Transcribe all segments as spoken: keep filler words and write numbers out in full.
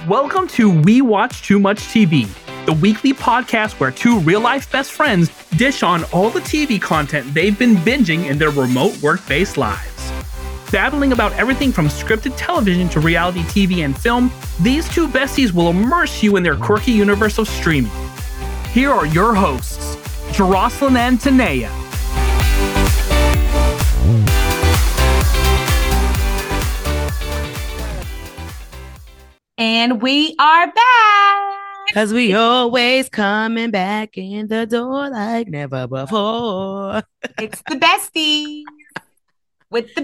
Welcome to We Watch Too Much T V, the weekly podcast where two real-life best friends dish on all the T V content they've been binging in their remote work-based lives. Babbling about everything from scripted television to reality T V and film, these two besties will immerse you in their quirky universe of streaming. Here are your hosts, Jocelyn and Tanea. And we are back. Cause we always coming back in the door like never before. It's the besties with the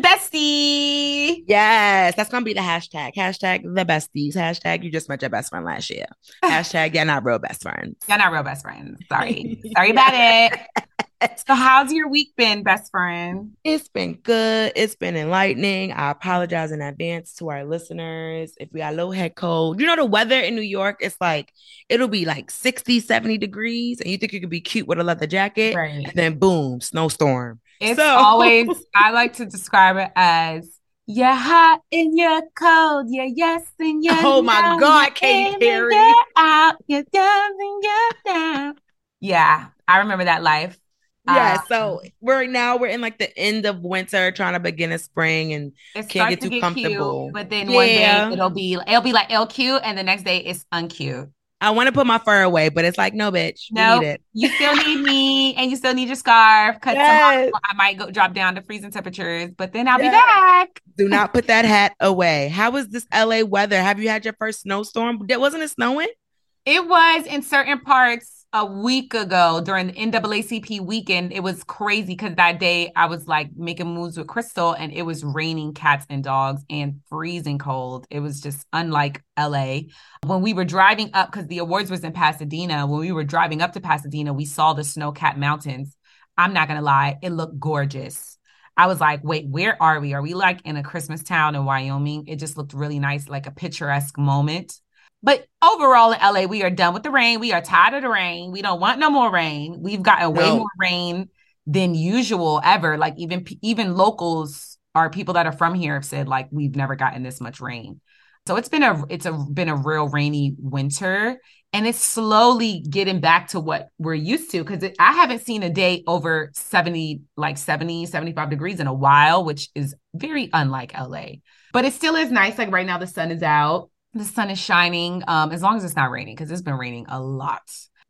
bestie. Yes, that's gonna be the hashtag. Hashtag the besties. Hashtag you just met your best friend last year. Hashtag you're not real best friends. You're not real best friends. Sorry. Sorry about it. So how's your week been, best friend? It's been good. It's been enlightening. I apologize in advance to our listeners if we got low head cold. You know, the weather in New York, it's like, it'll be like sixty, seventy degrees, and you think you could be cute with a leather jacket, right. And then boom, snowstorm. It's so- always, I like to describe it as, you're hot and you're cold, you're yes and you're Oh my no, God, Katy Perry. You're out, you're down and you're down. Yeah, I remember that life. Yeah, um, so we're now we're in like the end of winter, trying to begin a spring, and it can't get to too get comfortable. Cute, but then yeah. one day it'll be it'll be like ill cute, and the next day it's uncute. I want to put my fur away, but it's like, no, bitch, no, we need it. You still need me, and you still need your scarf because yes. tomorrow I might go drop down to freezing temperatures, but then I'll yes. be back. Do not put that hat away. How was this L A weather? Have you had your first snowstorm? Wasn't it snowing? It was in certain parts. A week ago during the N double A C P weekend, it was crazy because that day I was like making moves with Crystal and it was raining cats and dogs and freezing cold. It was just unlike L A. When we were driving up, because the awards was in Pasadena, when we were driving up to Pasadena, we saw the snow-capped mountains. I'm not going to lie, it looked gorgeous. I was like, wait, where are we? Are we like in a Christmas town in Wyoming? It just looked really nice, like a picturesque moment. But overall in L A, we are done with the rain. We are tired of the rain. We don't want no more rain. We've gotten way no. more rain than usual ever. Like even even locals or people that are from here have said like we've never gotten this much rain. So it's been a it's a been a real rainy winter, and it's slowly getting back to what we're used to because I haven't seen a day over seventy like seventy, seventy-five degrees in a while, which is very unlike L A. But it still is nice. Like right now the sun is out. The sun is shining, um, as long as it's not raining, because it's been raining a lot.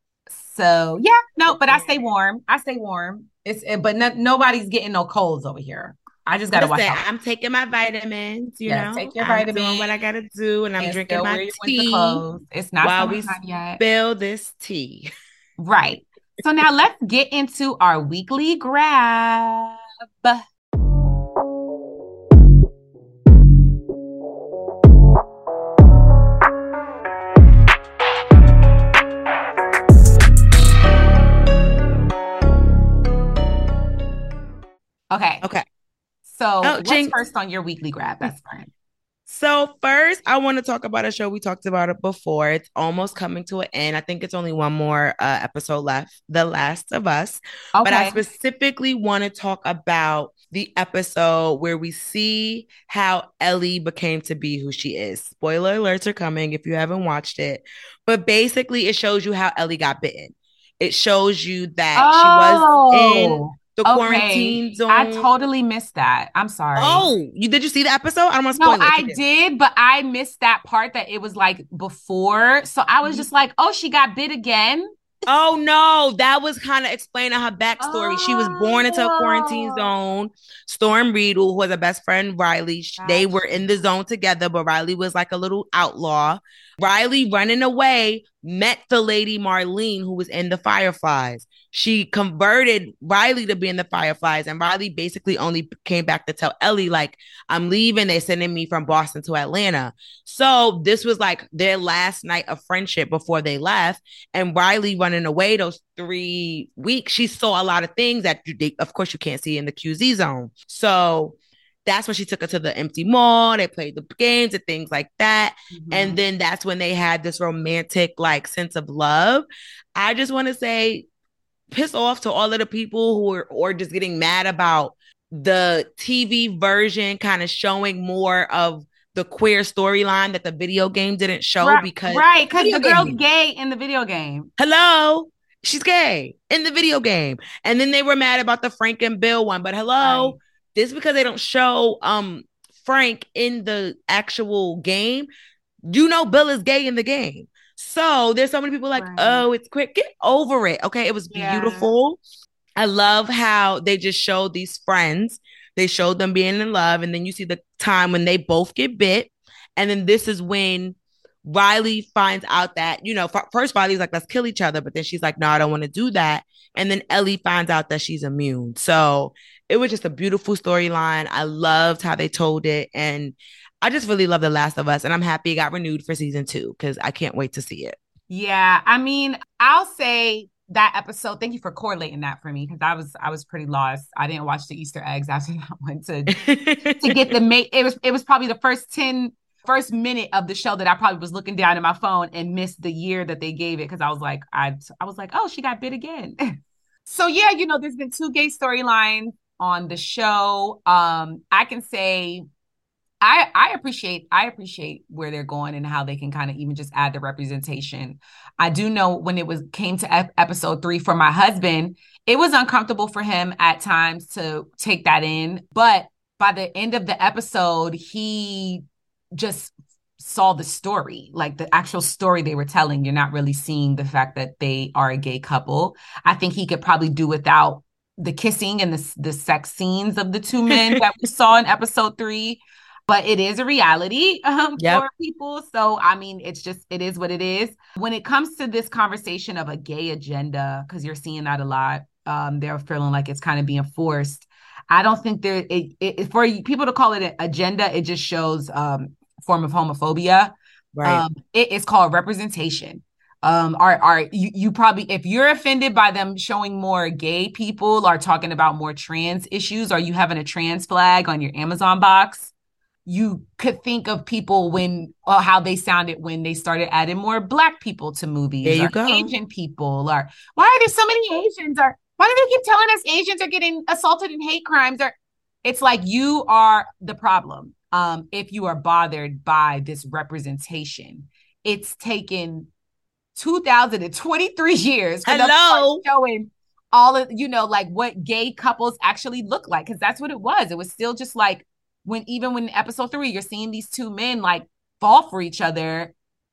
So yeah, no, but I stay warm. I stay warm. It's but no, nobody's getting no colds over here. I just gotta watch out. I'm taking my vitamins. You yeah, know, take your I'm vitamins. doing what I gotta do, and I'm and drinking my tea. It's not while we yet. Spill this tea. Right. So now let's get into our weekly grab. Okay. Okay. So oh, what's Jinx. first on your weekly grab, best friend? So first, I want to talk about a show we talked about it before. It's almost coming to an end. I think it's only one more uh, episode left, The Last of Us. Okay. But I specifically want to talk about the episode where we see how Ellie became to be who she is. Spoiler alerts are coming if you haven't watched it. But basically, it shows you how Ellie got bitten. It shows you that oh. she was in the okay. quarantine zone. I totally missed that. I'm sorry. Oh, you did you see the episode? I don't want to spoil no, it. I did, but I missed that part that it was like before. So I was just like, oh, she got bit again. Oh no, that was kind of explaining her backstory. Oh. She was born into a quarantine zone. Storm Reed, who was a best friend, Riley, Gosh. They were in the zone together, but Riley was like a little outlaw. Riley running away met the lady Marlene, who was in the Fireflies. She converted Riley to be in the Fireflies, and Riley basically only came back to tell Ellie, like, I'm leaving. They're sending me from Boston to Atlanta. So this was like their last night of friendship before they left. And Riley running away those three weeks, she saw a lot of things that, you, they, of course, you can't see in the Q Z zone. So that's when she took her to the empty mall. They played the games and things like that. Mm-hmm. And then that's when they had this romantic, like, sense of love. I just want to say, piss off to all of the people who are or just getting mad about the T V version kind of showing more of the queer storyline that the video game didn't show right, because right because the girl's game. gay in the video game. Hello, she's gay in the video game, and then they were mad about the Frank and Bill one. But hello, right. This is because they don't show um Frank in the actual game. You know, Bill is gay in the game, so there's so many people like, right. oh, it's quick. Get over it, okay? It was yeah. beautiful. I love how they just showed these friends. They showed them being in love, and then you see the time when they both get bit. And then this is when Riley finds out that, you know, f- first Riley's like, let's kill each other. But then she's like, no, I don't want to do that. And then Ellie finds out that she's immune. So it was just a beautiful storyline. I loved how they told it. And I just really love The Last of Us. And I'm happy it got renewed for season two because I can't wait to see it. Yeah, I mean, I'll say that episode, thank you for correlating that for me because I was I was pretty lost. I didn't watch the Easter eggs after that one to to get the mate. It was it was probably the first ten first minute of the show that I probably was looking down at my phone and missed the year that they gave it because I was like I I was like, oh, she got bit again. So yeah, you know, there's been two gay storylines on the show. Um, I can say I, I appreciate I appreciate where they're going and how they can kind of even just add the representation. I do know when it was came to ep- episode three for my husband, it was uncomfortable for him at times to take that in. But by the end of the episode, he just saw the story, like the actual story they were telling. You're not really seeing the fact that they are a gay couple. I think he could probably do without the kissing and the, the sex scenes of the two men that we saw in episode three. But it is a reality um, yep. for people. So, I mean, it's just, it is what it is. When it comes to this conversation of a gay agenda, because you're seeing that a lot, um, they're feeling like it's kind of being forced. I don't think there, it, it, for people to call it an agenda, it just shows um, a form of homophobia. Right. Um, it is called representation. Um, are, are you, you probably, if you're offended by them showing more gay people or talking about more trans issues, or you having a trans flag on your Amazon box, you could think of people when, or how they sounded when they started adding more Black people to movies. There you or go. Asian people, or why are there so many Asians? Or why do they keep telling us Asians are getting assaulted in hate crimes? Or it's like you are the problem. Um, if you are bothered by this representation, it's taken two thousand twenty-three years for Hello. showing all of, you know, like what gay couples actually look like, because that's what it was. It was still just like, when even when episode three, you're seeing these two men like fall for each other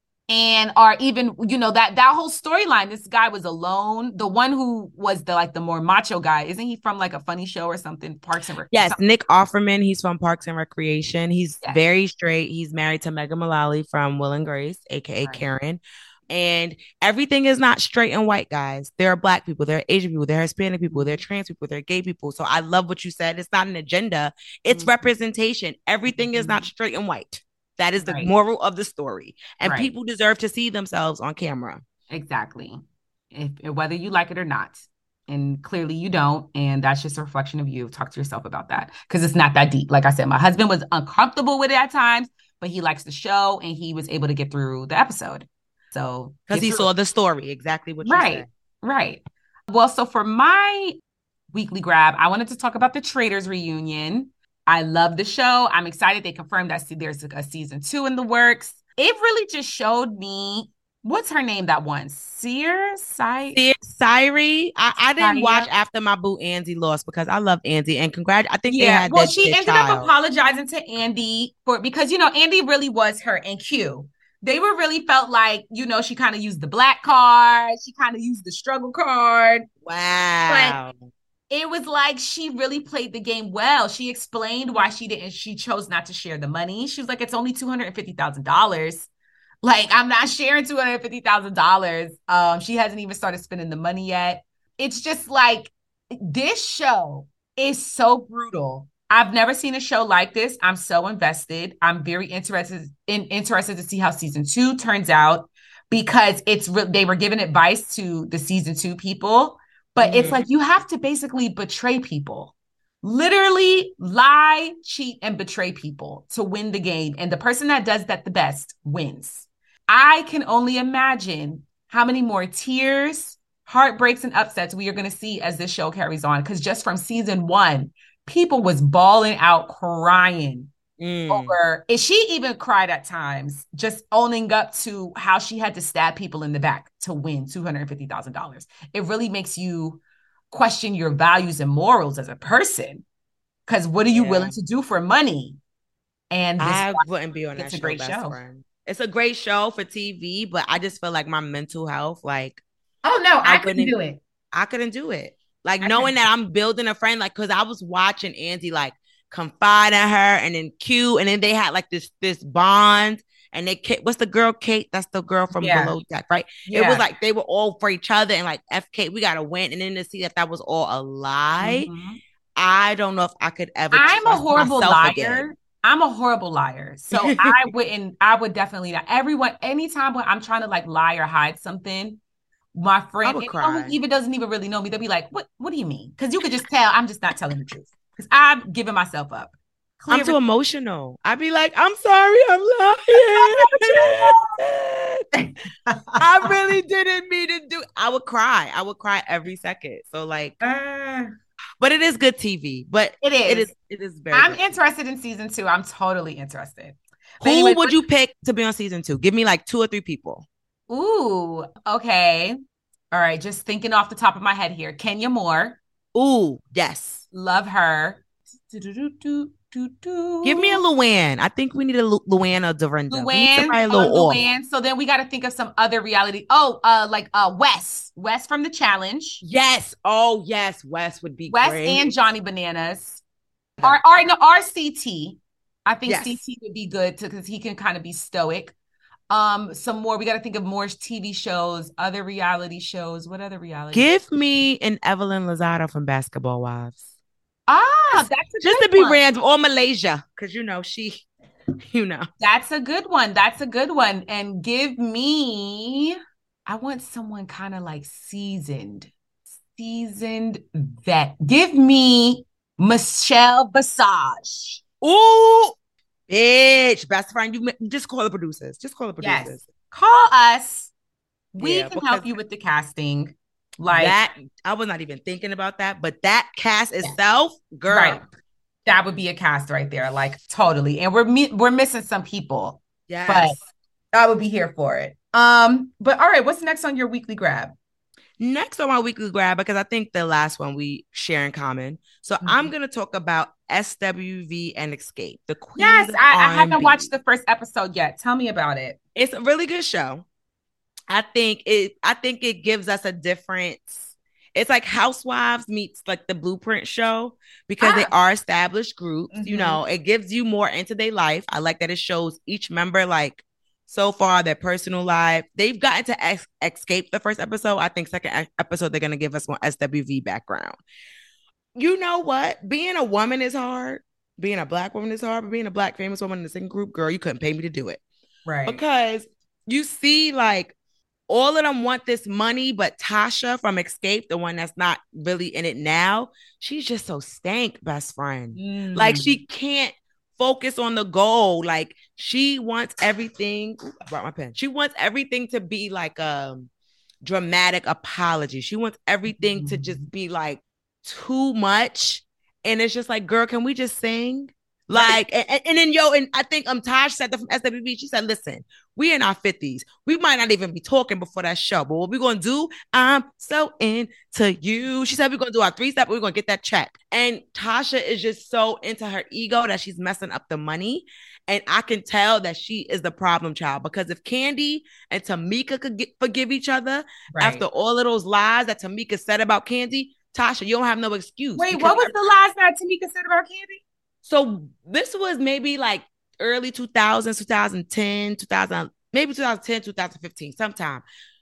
and are even, you know, that that whole storyline. This guy was alone. The one who was the like the more macho guy, isn't he from like a funny show or something? Parks and Rec- Yes, something. Nick Offerman. He's from Parks and Recreation. He's yes. very straight. He's married to Megan Mullally from Will and Grace, aka right. Karen. And everything is not straight and white, guys. There are Black people, there are Asian people, there are Hispanic people, there are trans people, there are gay people. So I love what you said. It's not an agenda. It's mm-hmm. representation. Everything mm-hmm. is not straight and white. That is the right. moral of the story. And right. people deserve to see themselves on camera. Exactly. If, whether you like it or not. And clearly you don't. And that's just a reflection of you. Talk to yourself about that. Because it's not that deep. Like I said, my husband was uncomfortable with it at times, but he likes the show and he was able to get through the episode. So because he saw the story, exactly what you right, said. Right. Well, so for my weekly grab, I wanted to talk about the Traitors reunion. I love the show. I'm excited. They confirmed that there's a season two in the works. It really just showed me, what's her name, that one? Sear? Si- Siri? I, I didn't watch after my boo Andy lost because I love Andy. And congrats. I think yeah. they had Well, that, she ended child. up apologizing to Andy for because, you know, Andy really was her and Q. They were really felt like, you know, she kind of used the black card. She kind of used the struggle card. Wow. But it was like she really played the game well. She explained why she didn't, she chose not to share the money. She was like, it's only two hundred fifty thousand dollars. Like, I'm not sharing two hundred fifty thousand dollars. Um, she hasn't even started spending the money yet. It's just like, this show is so brutal. I've never seen a show like this. I'm so invested. I'm very interested in interested to see how season two turns out because it's re- they were giving advice to the season two people, but mm-hmm. it's like you have to basically betray people, literally lie, cheat, and betray people to win the game. And the person that does that the best wins. I can only imagine how many more tears, heartbreaks, and upsets we are going to see as this show carries on. Because just from season one, people was bawling out, crying Mm. over, and she even cried at times, just owning up to how she had to stab people in the back to win two hundred fifty thousand dollars. It really makes you question your values and morals as a person. Because what are you Yeah. willing to do for money? And this I wouldn't be on that it's a show, great best show. friend. It's a great show for T V, but I just feel like my mental health, like, Oh no, I, I couldn't wouldn't- do it. I couldn't do it. Like I knowing couldn't. that I'm building a friend, like, cause I was watching Andy like confide in her, and then Q, and then they had like this this bond, and they what's the girl Kate? That's the girl from Yeah. Below Deck, right? Yeah. It was like they were all for each other, and like F K, we gotta win, and then to see that that was all a lie. Mhm. I don't know if I could ever. I'm a trust horrible myself liar. again. I'm a horrible liar. So I wouldn't, I would definitely not. Everyone, anytime when I'm trying to like lie or hide something, my friend, would anyone cry. who even doesn't even really know me, they'll be like, what, what do you mean? Because you could just tell I'm just not telling the truth. Because I'm giving myself up. I'm Clear too it- emotional. I'd be like, I'm sorry, I'm lying. I really didn't mean to do. I would cry. I would cry every second. So like, Uh, but it is good T V. But it is. it is. It is very. I'm good. interested in season two. I'm totally interested. But Who anyway, would you pick to be on season two? Give me like two or three people. Ooh, okay. All right. Just thinking off the top of my head here. Kenya Moore. Ooh, yes. Love her. Do-do-do-do-do-do. Give me a Luann. I think we need a Lu- Luann or Dorinda. We need Luann, somebody a uh, little off. Luann. So then we got to think of some other reality. Oh, uh, like uh, Wes, Wes from The Challenge, Yes. Oh, yes. Wes would be Wes great. and Johnny Bananas. Or, or no, R C T. I think Yes. C T would be good because he can kind of be stoic. Um, some more. We got to think of more T V shows, other reality shows. What other reality? Give me an Evelyn Lozada from Basketball Wives. Ah, that's a Just good to be one. random, or Malaysia, because you know she, you know. That's a good one. That's a good one. And give me, I want someone kind of like seasoned, seasoned vet. Give me Michelle Visage. Ooh, bitch, best friend. You ma- just call the producers. Just call the producers. Yes. Call us. We Yeah, can help because you with the casting. Like that, I was not even thinking about that, but that cast itself, girl. Right. That would be a cast right there. Like totally. And we're mi- we're missing some people. Yes. But I would be here for it. Um, but all right, what's next on your weekly grab? Next on my weekly grab, because I think the last one we share in common. So Mhm. I'm gonna talk about S W V and Escape. The Queens Yes, of I, I R and haven't B. watched the first episode yet. Tell me about it. It's a really good show. I think it I think it gives us a different, it's like Housewives meets like the Blueprint show, because they Ah. are established groups. You Mhm. know, it gives you more into their life. I like that it shows each member like so far their personal life. They've gotten to ex- escape the first episode. I think second e- episode they're gonna give us more S W V background. You know what? Being a woman is hard. Being a black woman is hard, but being a black famous woman in the same group, girl, you couldn't pay me to do it. Right. Because you see, like, all of them want this money, but Tasha from Escape, the one that's not really in it now, she's just so stank, best friend. Mm. Like, she can't focus on the goal. Like, she wants everything. Ooh, I brought my pen. She wants everything to be like a dramatic apology. She wants everything Mm. to just be like too much. And it's just like, girl, can we just sing? Like, Right. and, and then yo, and I think um Taj said that from S W V. She said, listen, we in our fifties. We might not even be talking before that show, but what we're gonna do, I'm so into you. She said we're gonna do our three step, we're gonna get that check. And Tasha is just so into her ego that she's messing up the money. And I can tell that she is the problem child, because if Candy and Tamika could get, forgive each other Right. after all of those lies that Tamika said about Candy, Tasha, you don't have no excuse. Wait, because what was the lies that Tamika said about Candy? So this was maybe like early two thousands, twenty ten, two thousand, maybe twenty ten, twenty fifteen, sometime.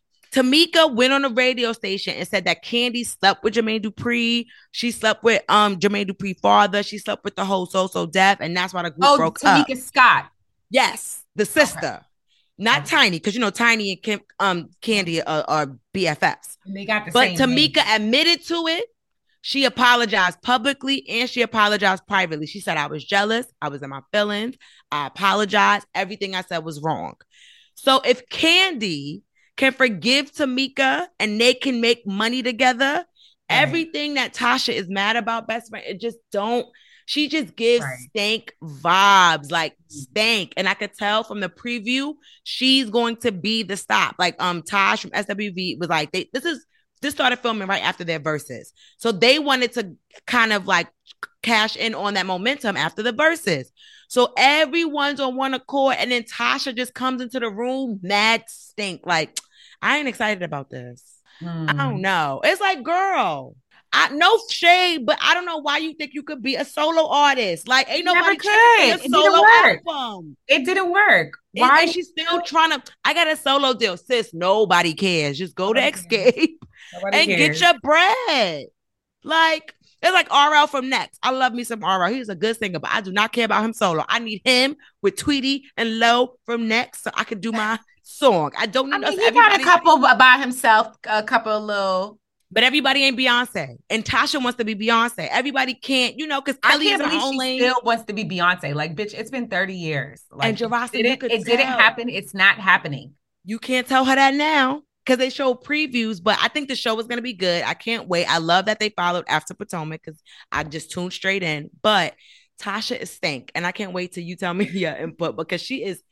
Tamika went on a radio station and said that Candy slept with Jermaine Dupri. She slept with um Jermaine Dupri's father. She slept with the whole So So Def, and that's why the group Oh, broke Tamika up. Scott. Yes, the sister, not Okay. Tiny, because you know Tiny and Kim, um Candy are, are B F Fs. And they got the But same Tamika name. admitted to it. She apologized publicly and she apologized privately. She said, I was jealous. I was in my feelings. I apologized. Everything I said was wrong. So if Candy can forgive Tamika and they can make money together, Right. everything that Tasha is mad about, best friend, it just don't She just gives Right. stank vibes, like stank. And I could tell from the preview, she's going to be the stop. Like um Taj from S W V was like, they this is this started filming right after their verses. So they wanted to kind of like cash in on that momentum after the verses. So everyone's on one accord, and then Tasha just comes into the room, mad stink. Like, I ain't excited about this. Mm. I don't know. It's like, girl, I no shade, but I don't know why you think you could be a solo artist. Like, ain't nobody checking a solo album. It didn't work. Why is she still trying to? I got a solo deal, sis. Nobody cares. Just go nobody to Escape and cares. Get your bread. Like, it's like R L from Next. I love me some R L. He's a good singer, but I do not care about him solo. I need him with Tweety and Low from Next so I can do my song. I don't need I mean, us. He got a couple by himself, a couple of little. But everybody ain't Beyonce. And Tasha wants to be Beyonce. Everybody can't, you know, because Kelly is her own lane. She still wants to be Beyonce. Like, bitch, it's been thirty years. Like, and Jarasa, it, didn't, it didn't happen. It's not happening. You can't tell her that now because they show previews, but I think the show is going to be good. I can't wait. I love that they followed After Potomac because I just tuned straight in. But Tasha is stank. And I can't wait till you tell me your input because she is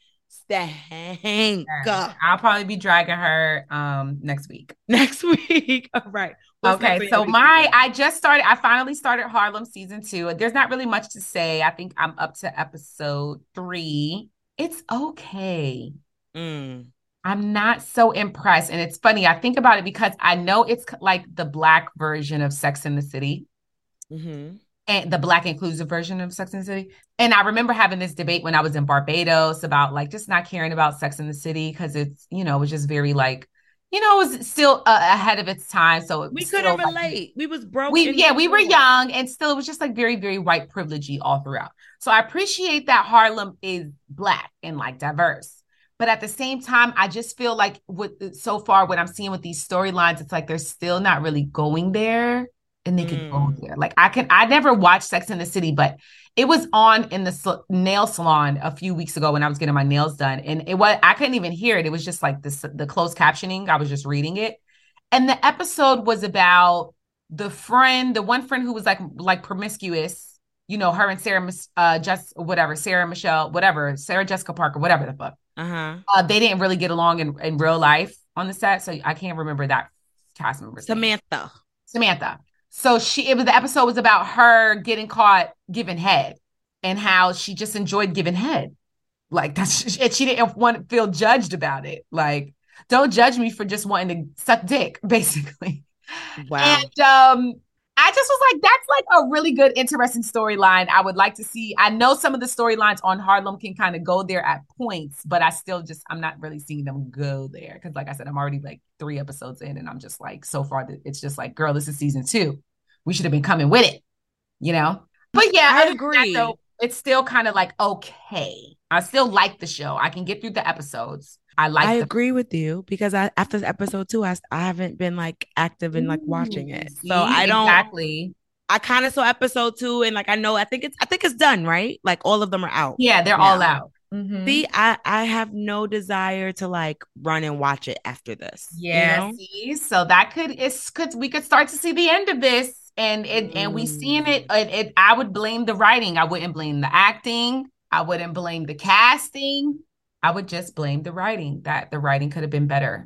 stank. Yeah. I'll probably be dragging her um next week. Next week. All right. What's okay. So my, I just started, I finally started Harlem season two. There's not really much to say. I think I'm up to episode three. It's okay. Mm. I'm not so impressed. And it's funny. I think about it because I know it's like the Black version of Sex and the City. Mm-hmm. And the Black inclusive version of Sex and the City. And I remember having this debate when I was in Barbados about like just not caring about Sex and the City because it's, you know, it was just very like, you know, it was still uh, ahead of its time. So we couldn't relate. Like, we was broke. We yeah, we were young, and still it was just like very, very white privilegey all throughout. So I appreciate that Harlem is Black and like diverse. But at the same time, I just feel like with so far what I'm seeing with these storylines, it's like they're still not really going there. And they mm. could go there. Like I can, I never watched Sex and the City, but it was on in the sl- nail salon a few weeks ago when I was getting my nails done. And it was, I couldn't even hear it. It was just like this, the closed captioning. I was just reading it. And the episode was about the friend, the one friend who was like, like promiscuous, you know, her and Sarah, uh, just whatever, Sarah Michelle, whatever, Sarah Jessica Parker, whatever the fuck. Uh-huh. Uh, they didn't really get along in, in real life on the set. So I can't remember that cast member. Samantha. Name. Samantha. So she, it was the episode was about her getting caught giving head and how she just enjoyed giving head. Like that's, and she didn't want to feel judged about it. Like, don't judge me for just wanting to suck dick, basically. Wow. And um, I just was like, that's like a really good, interesting storyline. I would like to see. I know some of the storylines on Harlem can kind of go there at points, but I still just, I'm not really seeing them go there. Cause like I said, I'm already like three episodes in and I'm just like, so far, it's just like, girl, this is season two. We should have been coming with it, you know? But yeah, I agree. That, though, it's still kind of like, okay. I still like the show. I can get through the episodes. I like I the- agree with you because I, after episode two, I, I haven't been like active in like watching it. So I don't exactly. I kind of saw episode two and like I know I think it's I think it's done, right? Like all of them are out. Yeah, they're now. all out. Mm-hmm. See, I, I have no desire to like run and watch it after this. Yeah, you know? see, so that could it's could we could start to see the end of this, and it mm. and we seeing it, it. It I would blame the writing. I wouldn't blame the acting. I wouldn't blame the casting. I would just blame the writing. That the writing could have been better.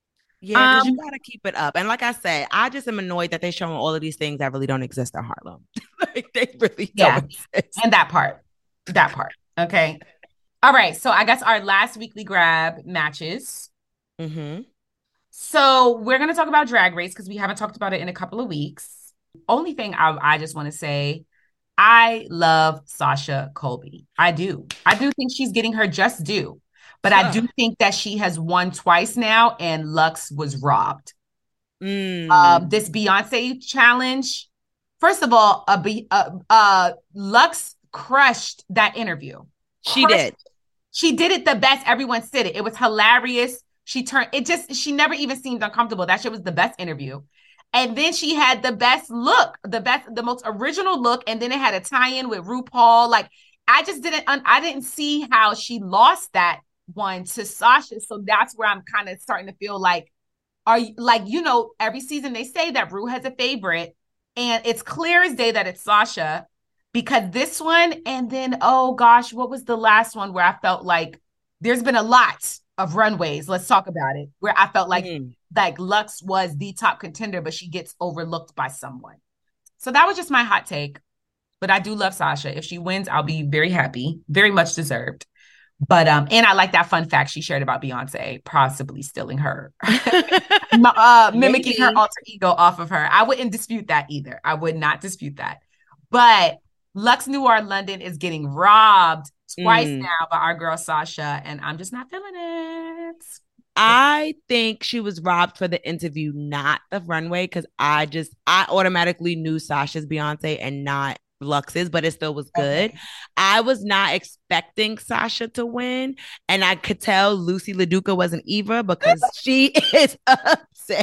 Yeah, because um, you gotta keep it up. And like I said, I just am annoyed that they're showing all of these things that really don't exist in Harlem. Like they really yeah. don't exist. And that part, that part. Okay. All right. So I guess our last weekly grab matches. Mm-hmm. So we're gonna talk about Drag Race because we haven't talked about it in a couple of weeks. Only thing I, I just want to say, I love Sasha Colby. I do. I do think she's getting her just due. But huh. I do think that she has won twice now, and Luxx was robbed. Mm. Um, this Beyonce challenge, first of all, uh, uh, uh, Luxx crushed that interview. She crushed did. It. She did it the best. Everyone said it. It was hilarious. She turned it just. She never even seemed uncomfortable. That shit was the best interview. And then she had the best look, the best, the most original look, and then it had a tie-in with RuPaul. Like I just didn't. I didn't see how she lost that one to Sasha. So that's where I'm kind of starting to feel like, are you like, you know, every season they say that Ru has a favorite, and it's clear as day that it's Sasha because this one, and then, oh gosh, what was the last one where I felt like there's been a lot of runways. Let's talk about it. Where I felt like, mm. like Luxx was the top contender, but she gets overlooked by someone. So that was just my hot take. But I do love Sasha. If she wins, I'll be very happy. Very much deserved. But um, and I like that fun fact she shared about Beyonce possibly stealing her, uh, mimicking Maybe. her alter ego off of her. I wouldn't dispute that either. I would not dispute that. But Luxx Noir London is getting robbed twice mm. now by our girl Sasha, and I'm just not feeling it. I think she was robbed for the interview, not the runway, because I just I automatically knew Sasha's Beyonce and not Luxx's, but it still was good. Okay. I was not expecting Sasha to win, and I could tell Lucy LaDuca wasn't either because she is upset.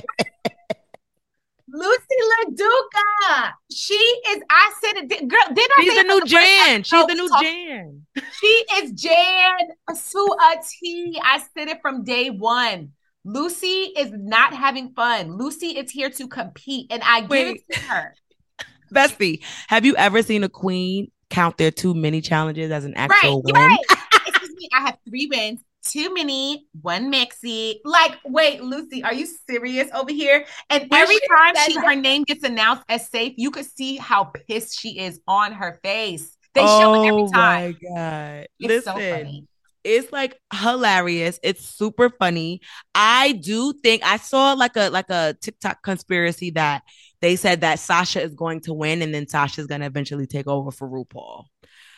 Lucy LaDuca, she is. I said it, girl. Did I? She's the new Jan. She's the new Jan. She is Jan to a T. I said it from day one. Lucy is not having fun. Lucy is here to compete, and I give Wait. it to her. Bestie, have you ever seen a queen count their two mini challenges as an actual right, win? Right. Excuse me, I have three wins, two mini, one mixie. Like, wait, Lucy, are you serious over here? And every time she, her name gets announced as safe, you could see how pissed she is on her face. They oh show it every time. Oh my God. It's Listen, so funny. It's like hilarious. It's super funny. I do think I saw like a like a TikTok conspiracy that they said that Sasha is going to win and then Sasha's going to eventually take over for RuPaul.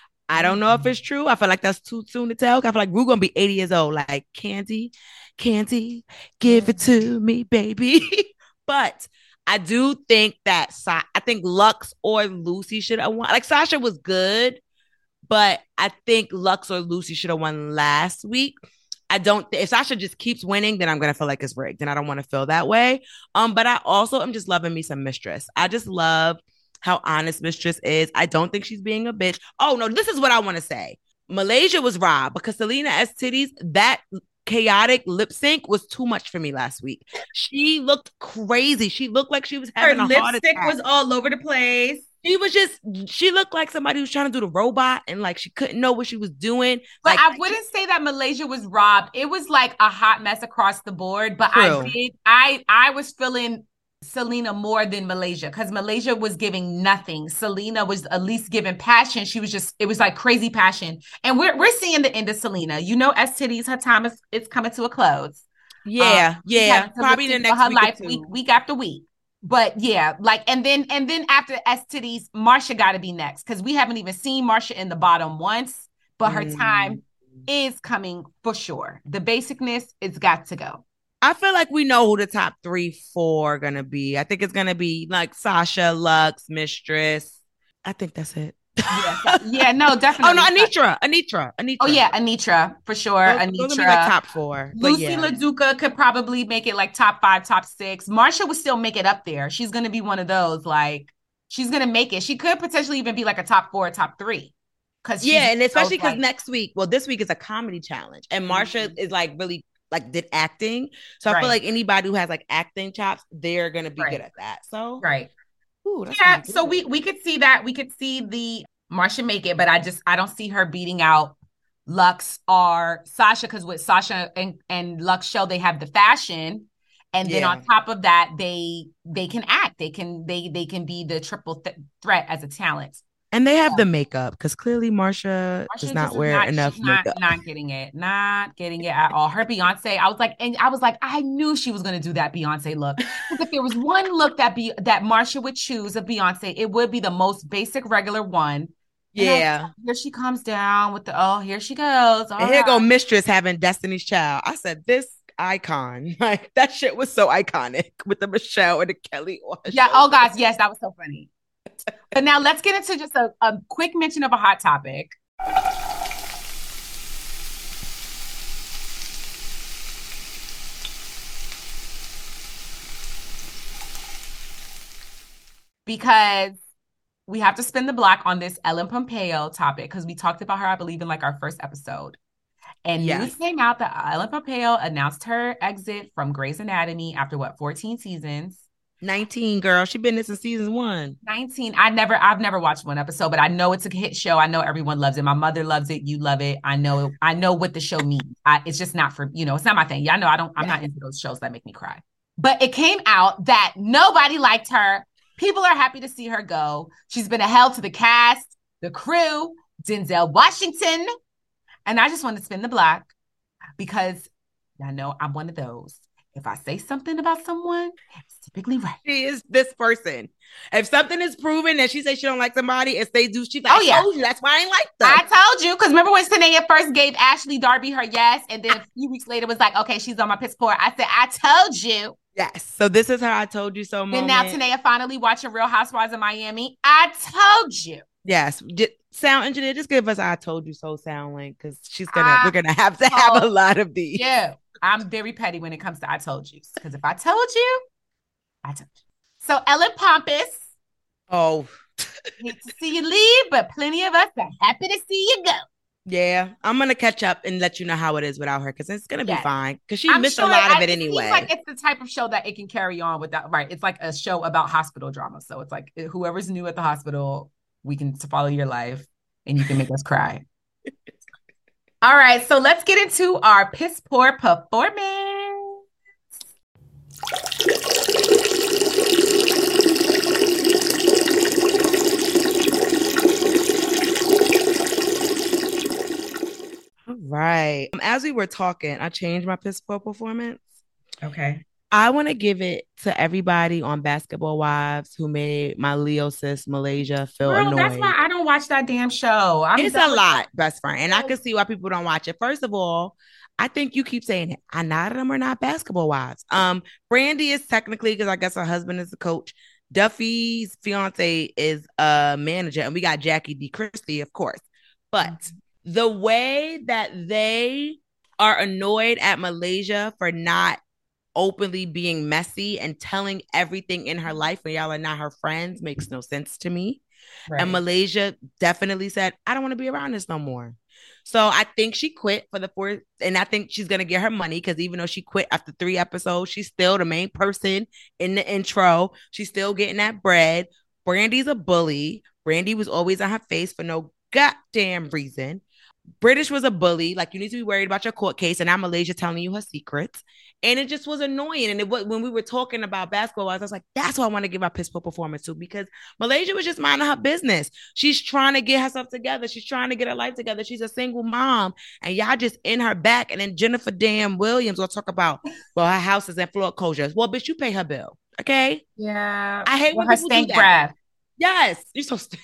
I don't know if it's true. I feel like that's too soon to tell. I feel like Ru going to be eighty years old. Like, Candy, Candy, give it to me, baby. But I do think that Sa- I think Luxx or Lucy should have won. Like, Sasha was good, but I think Luxx or Lucy should have won last week. I don't, th- if Sasha just keeps winning, then I'm going to feel like it's rigged, and I don't want to feel that way. Um, but I also am just loving me some Mistress. I just love how honest Mistress is. I don't think she's being a bitch. Oh, no, this is what I want to say. Malaysia was robbed because Selena S. Titties, that chaotic lip sync was too much for me last week. She looked crazy. She looked like she was having Her a heart lipstick attack. was all over the place. She was just, she looked like somebody who was trying to do the robot and like she couldn't know what she was doing. But like, I wouldn't say that Malaysia was robbed. It was like a hot mess across the board. But True. I did, I I was feeling Selena more than Malaysia because Malaysia was giving nothing. Selena was at least giving passion. She was just, it was like crazy passion. And we're we're seeing the end of Selena. You know, S Titties, her time is it's coming to a close. Yeah, um, yeah. Probably the next her week life week, week after week. But yeah, like, and then and then after S Titties, Marcia got to be next because we haven't even seen Marcia in the bottom once, but her mm. time is coming for sure. The basicness, it's got to go. I feel like we know who the top three, four are gonna be. I think it's gonna be like Sasha, Luxx, Mistress. I think that's it. Yeah, yeah, no, definitely. Oh no, Anitra, Anitra, Anitra. Oh yeah, Anitra for sure. Those, Anitra, those be like top four. Lucy yeah. LaDuca could probably make it like top five, top six. Marcia would still make it up there. She's gonna be one of those. Like she's gonna make it. She could potentially even be like a top four, top three. Cause yeah, and especially because like, next week, well, this week is a comedy challenge, and Marcia mm-hmm. is like really like did acting. So I right. feel like anybody who has like acting chops, they're gonna be right. good at that. So right. Ooh, that's yeah. So we we could see that. We could see the Marcia make it, but I just I don't see her beating out Luxx or Sasha because with Sasha and, and Luxx show they have the fashion, and then yeah. on top of that they they can act. They can they they can be the triple th- threat as a talent. And they have yeah. the makeup because clearly Marcia, Marcia does not wear not, enough not, makeup. Not getting it, not getting it at all. Her Beyonce, I was like, and I was like, I knew she was gonna do that Beyonce look. Because if there was one look that be that Marcia would choose of Beyonce, it would be the most basic, regular one. Yeah. Like, here she comes down with the oh, here she goes. All and here right. go Mistress having Destiny's Child. I said this icon, like that shit was so iconic with the Michelle and the Kelly. Yeah. Oh gosh, yes, that was so funny. But now let's get into just a, a quick mention of a hot topic. Because we have to spin the block on this Ellen Pompeo topic because we talked about her, I believe, in like our first episode. And yes. news came out that Ellen Pompeo announced her exit from Grey's Anatomy after what, fourteen seasons. nineteen, girl. She been there since season one. nineteen. I never, I've never watched one episode, but I know it's a hit show. I know everyone loves it. My mother loves it. You love it. I know, I know what the show means. I, it's just not for, you know, it's not my thing. Yeah, I know I don't, I'm yeah. not into those shows that make me cry. But it came out that nobody liked her. People are happy to see her go. She's been a hell to the cast, the crew, Denzel Washington. And I just want to spin the block because I know I'm one of those. If I say something about someone, it's typically right. She is this person. If something is proven that she says she don't like somebody, if they do, she's like, oh, yeah. I told you, that's why I ain't like them. I told you, because remember when Sanaya first gave Ashley Darby her yes, and then a few weeks later was like, okay, she's on my piss poor. I said, I told you. Yes. So this is her I told you so moment. And now Tanea finally watching Real Housewives of Miami. I told you. Yes. Sound engineer, just give us I told you so sound link, because she's gonna I we're gonna have to have a lot of these. Yeah. I'm very petty when it comes to I told you. Because if I told you, I told you. So Ellen Pompous. Oh. Hate to see you leave, but plenty of us are happy to see you go. Yeah. I'm going to catch up and let you know how it is without her, because it's going to be yes. fine. Because she I'm missed sure a lot I, of it it anyway. Seems like it's the type of show that it can carry on without, right? It's like a show about hospital drama. So it's like whoever's new at the hospital, we can follow your life and you can make us cry. All right, so let's get into our piss poor performance. All right. As we were talking, I changed my piss poor performance. Okay. I want to give it to everybody on Basketball Wives who made my Leo sis Malaysia feel Girl, annoyed. That's why I don't watch that damn show. I'm it's a lot, best friend. And I can see why people don't watch it. First of all, I think you keep saying it. I not them are not Basketball Wives. Um, Brandy is technically, because I guess her husband is the coach. Duffy's fiance is a manager. And we got Jackie D. Christie, of course. But mm-hmm. the way that they are annoyed at Malaysia for not openly being messy and telling everything in her life when y'all are not her friends makes no sense to me. Right. And Malaysia definitely said, I don't want to be around this no more. So I think she quit for the fourth, and I think she's going to get her money, because even though she quit after three episodes, she's still the main person in the intro. She's still getting that bread. Brandy's a bully. Brandy was always on her face for no goddamn reason. British was a bully. Like, you need to be worried about your court case, and now Malaysia telling you her secrets. And it just was annoying. And it was, when we were talking about basketball, I was like, that's what I want to give our piss poor performance to, because Malaysia was just minding her business. She's trying to get herself together. She's trying to get her life together. She's a single mom, and y'all just in her back. And then Jennifer damn Williams will talk about, well, her house is in foreclosure. Well, bitch, you pay her bill. Okay. Yeah. I hate well, when her stank breath. Yes. You're so st-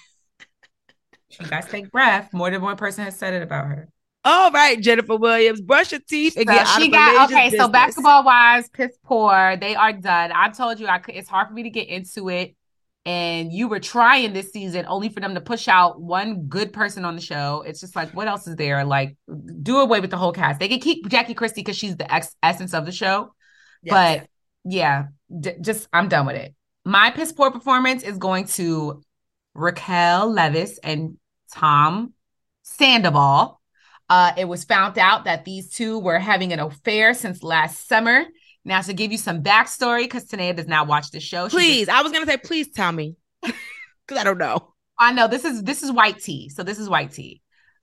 She got stank breath. More than one person has said it about her. All right, Jennifer Williams, brush your teeth and so get out she of got okay. business. So Basketball Wives, piss poor. They are done. I told you I could. It's hard for me to get into it, and you were trying this season only for them to push out one good person on the show. It's just like, what else is there? Like, do away with the whole cast. They can keep Jackie Christie because she's the ex- essence of the show, yes. But yeah, d- just I'm done with it. My piss poor performance is going to Raquel Leviss and Tom Sandoval. Uh, it was found out that these two were having an affair since last summer. Now, to give you some backstory, because Tanea does not watch this show. Please, just, I was gonna say, please tell me, because I don't know. I know this is this is white tea, so this is white tea.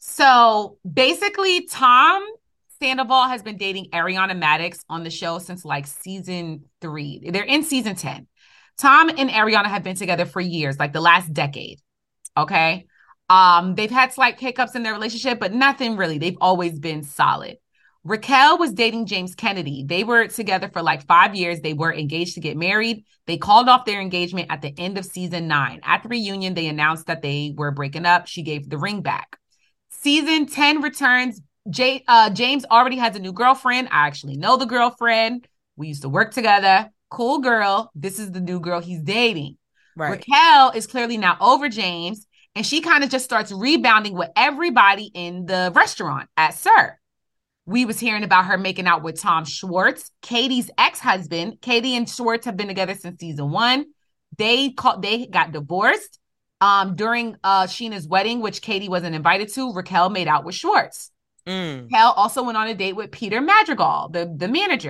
So basically, Tom Sandoval has been dating Ariana Madix on the show since like season three. They're in season ten. Tom and Ariana have been together for years, like the last decade. Okay. Um, they've had slight hiccups in their relationship, but nothing really. They've always been solid. Raquel was dating James Kennedy. They were together for like five years. They were engaged to get married. They called off their engagement at the end of season nine. At the reunion, they announced that they were breaking up. She gave the ring back. Season ten returns. J- uh, James already has a new girlfriend. I actually know the girlfriend. We used to work together. Cool girl. This is the new girl he's dating. Right. Raquel is clearly now over James. And she kind of just starts rebounding with everybody in the restaurant at Sir. We was hearing about her making out with Tom Schwartz, Katie's ex-husband. Katie and Schwartz have been together since season one. They called, they got divorced. Um, during uh, Sheena's wedding, which Katie wasn't invited to, Raquel made out with Schwartz. Mm. Raquel also went on a date with Peter Madrigal, the, the manager.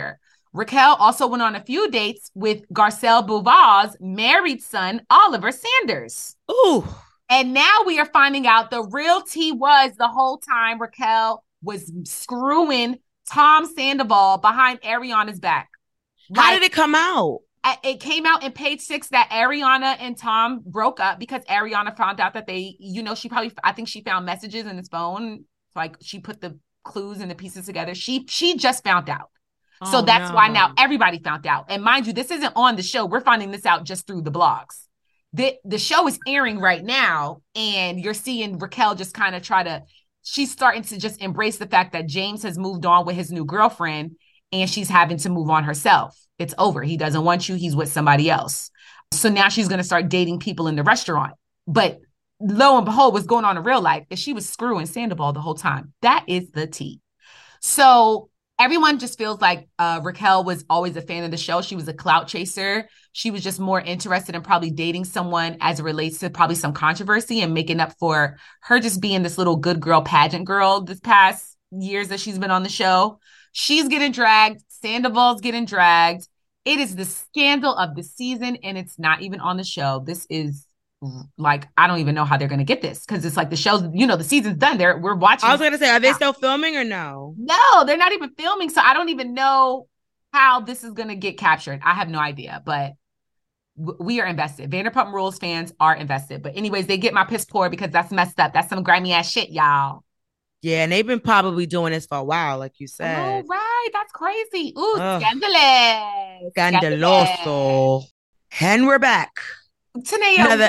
Raquel also went on a few dates with Garcelle Beauvais' married son, Oliver Sanders. Ooh. And now we are finding out the real tea was the whole time Raquel was screwing Tom Sandoval behind Ariana's back. How like, did it come out? It came out in page six that Ariana and Tom broke up because Ariana found out that they, you know, she probably, I think she found messages in his phone. Like she put the clues and the pieces together. She, she just found out. Oh, so that's no. why now everybody found out. And mind you, this isn't on the show. We're finding this out just through the blogs. The, the show is airing right now. And you're seeing Raquel just kind of try to, she's starting to just embrace the fact that James has moved on with his new girlfriend and she's having to move on herself. It's over. He doesn't want you. He's with somebody else. So now she's going to start dating people in the restaurant. But lo and behold, what's going on in real life is she was screwing Sandoval the whole time. That is the tea. So everyone just feels like uh, Raquel was always a fan of the show. She was a clout chaser. She was just more interested in probably dating someone as it relates to probably some controversy and making up for her just being this little good girl pageant girl this past years that she's been on the show. She's getting dragged. Sandoval's getting dragged. It is the scandal of the season, and it's not even on the show. This is like, I don't even know how they're going to get this because it's like the show's, you know, the season's done. They're, we're watching. I was going to say, are they still filming or no? No, they're not even filming. So I don't even know how this is going to get captured. I have no idea, but w- we are invested. Vanderpump Rules fans are invested. But anyways, they get my piss poor because that's messed up. That's some grimy ass shit, y'all. Yeah, and they've been probably doing this for a while, like you said. Oh, right. That's crazy. Ooh, Ugh. Scandalous. Scandaloso. And we're back. Tanae, Another-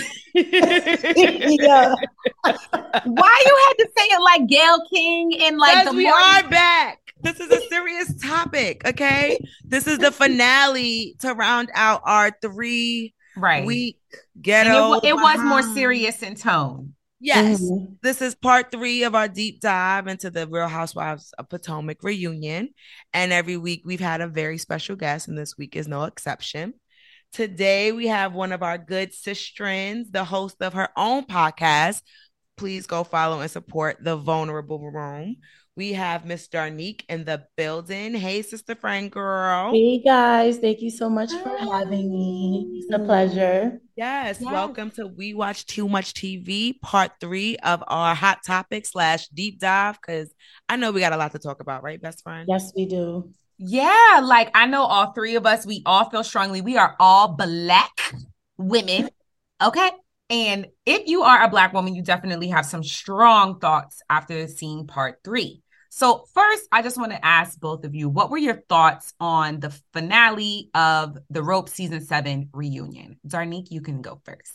yeah. Why you had to say it like Gayle King and like the we morning- are back. This is a serious topic, okay? This is the finale to round out our three right. week ghetto. It, it was more serious in tone. Yes, mm-hmm. This is part three of our deep dive into the Real Housewives of Potomac reunion. And every week we've had a very special guest, and this week is no exception. Today we have one of our good sistrins, the host of her own podcast. Please go follow and support The Vulnerable Room. We have Miss Darnique in the building. Hey, sister friend girl. Hey, guys. Thank you so much for having me. It's a pleasure. Yes. yes. Welcome to We Watch Too Much T V, part three of our hot topic slash deep dive, because I know we got a lot to talk about, right, best friend? Yes, we do. Yeah. Like, I know all three of us, we all feel strongly. We are all Black women. Okay. And if you are a Black woman, you definitely have some strong thoughts after seeing part three. So first, I just want to ask both of you, what were your thoughts on the finale of the Rope season seven reunion? Darnique, you can go first.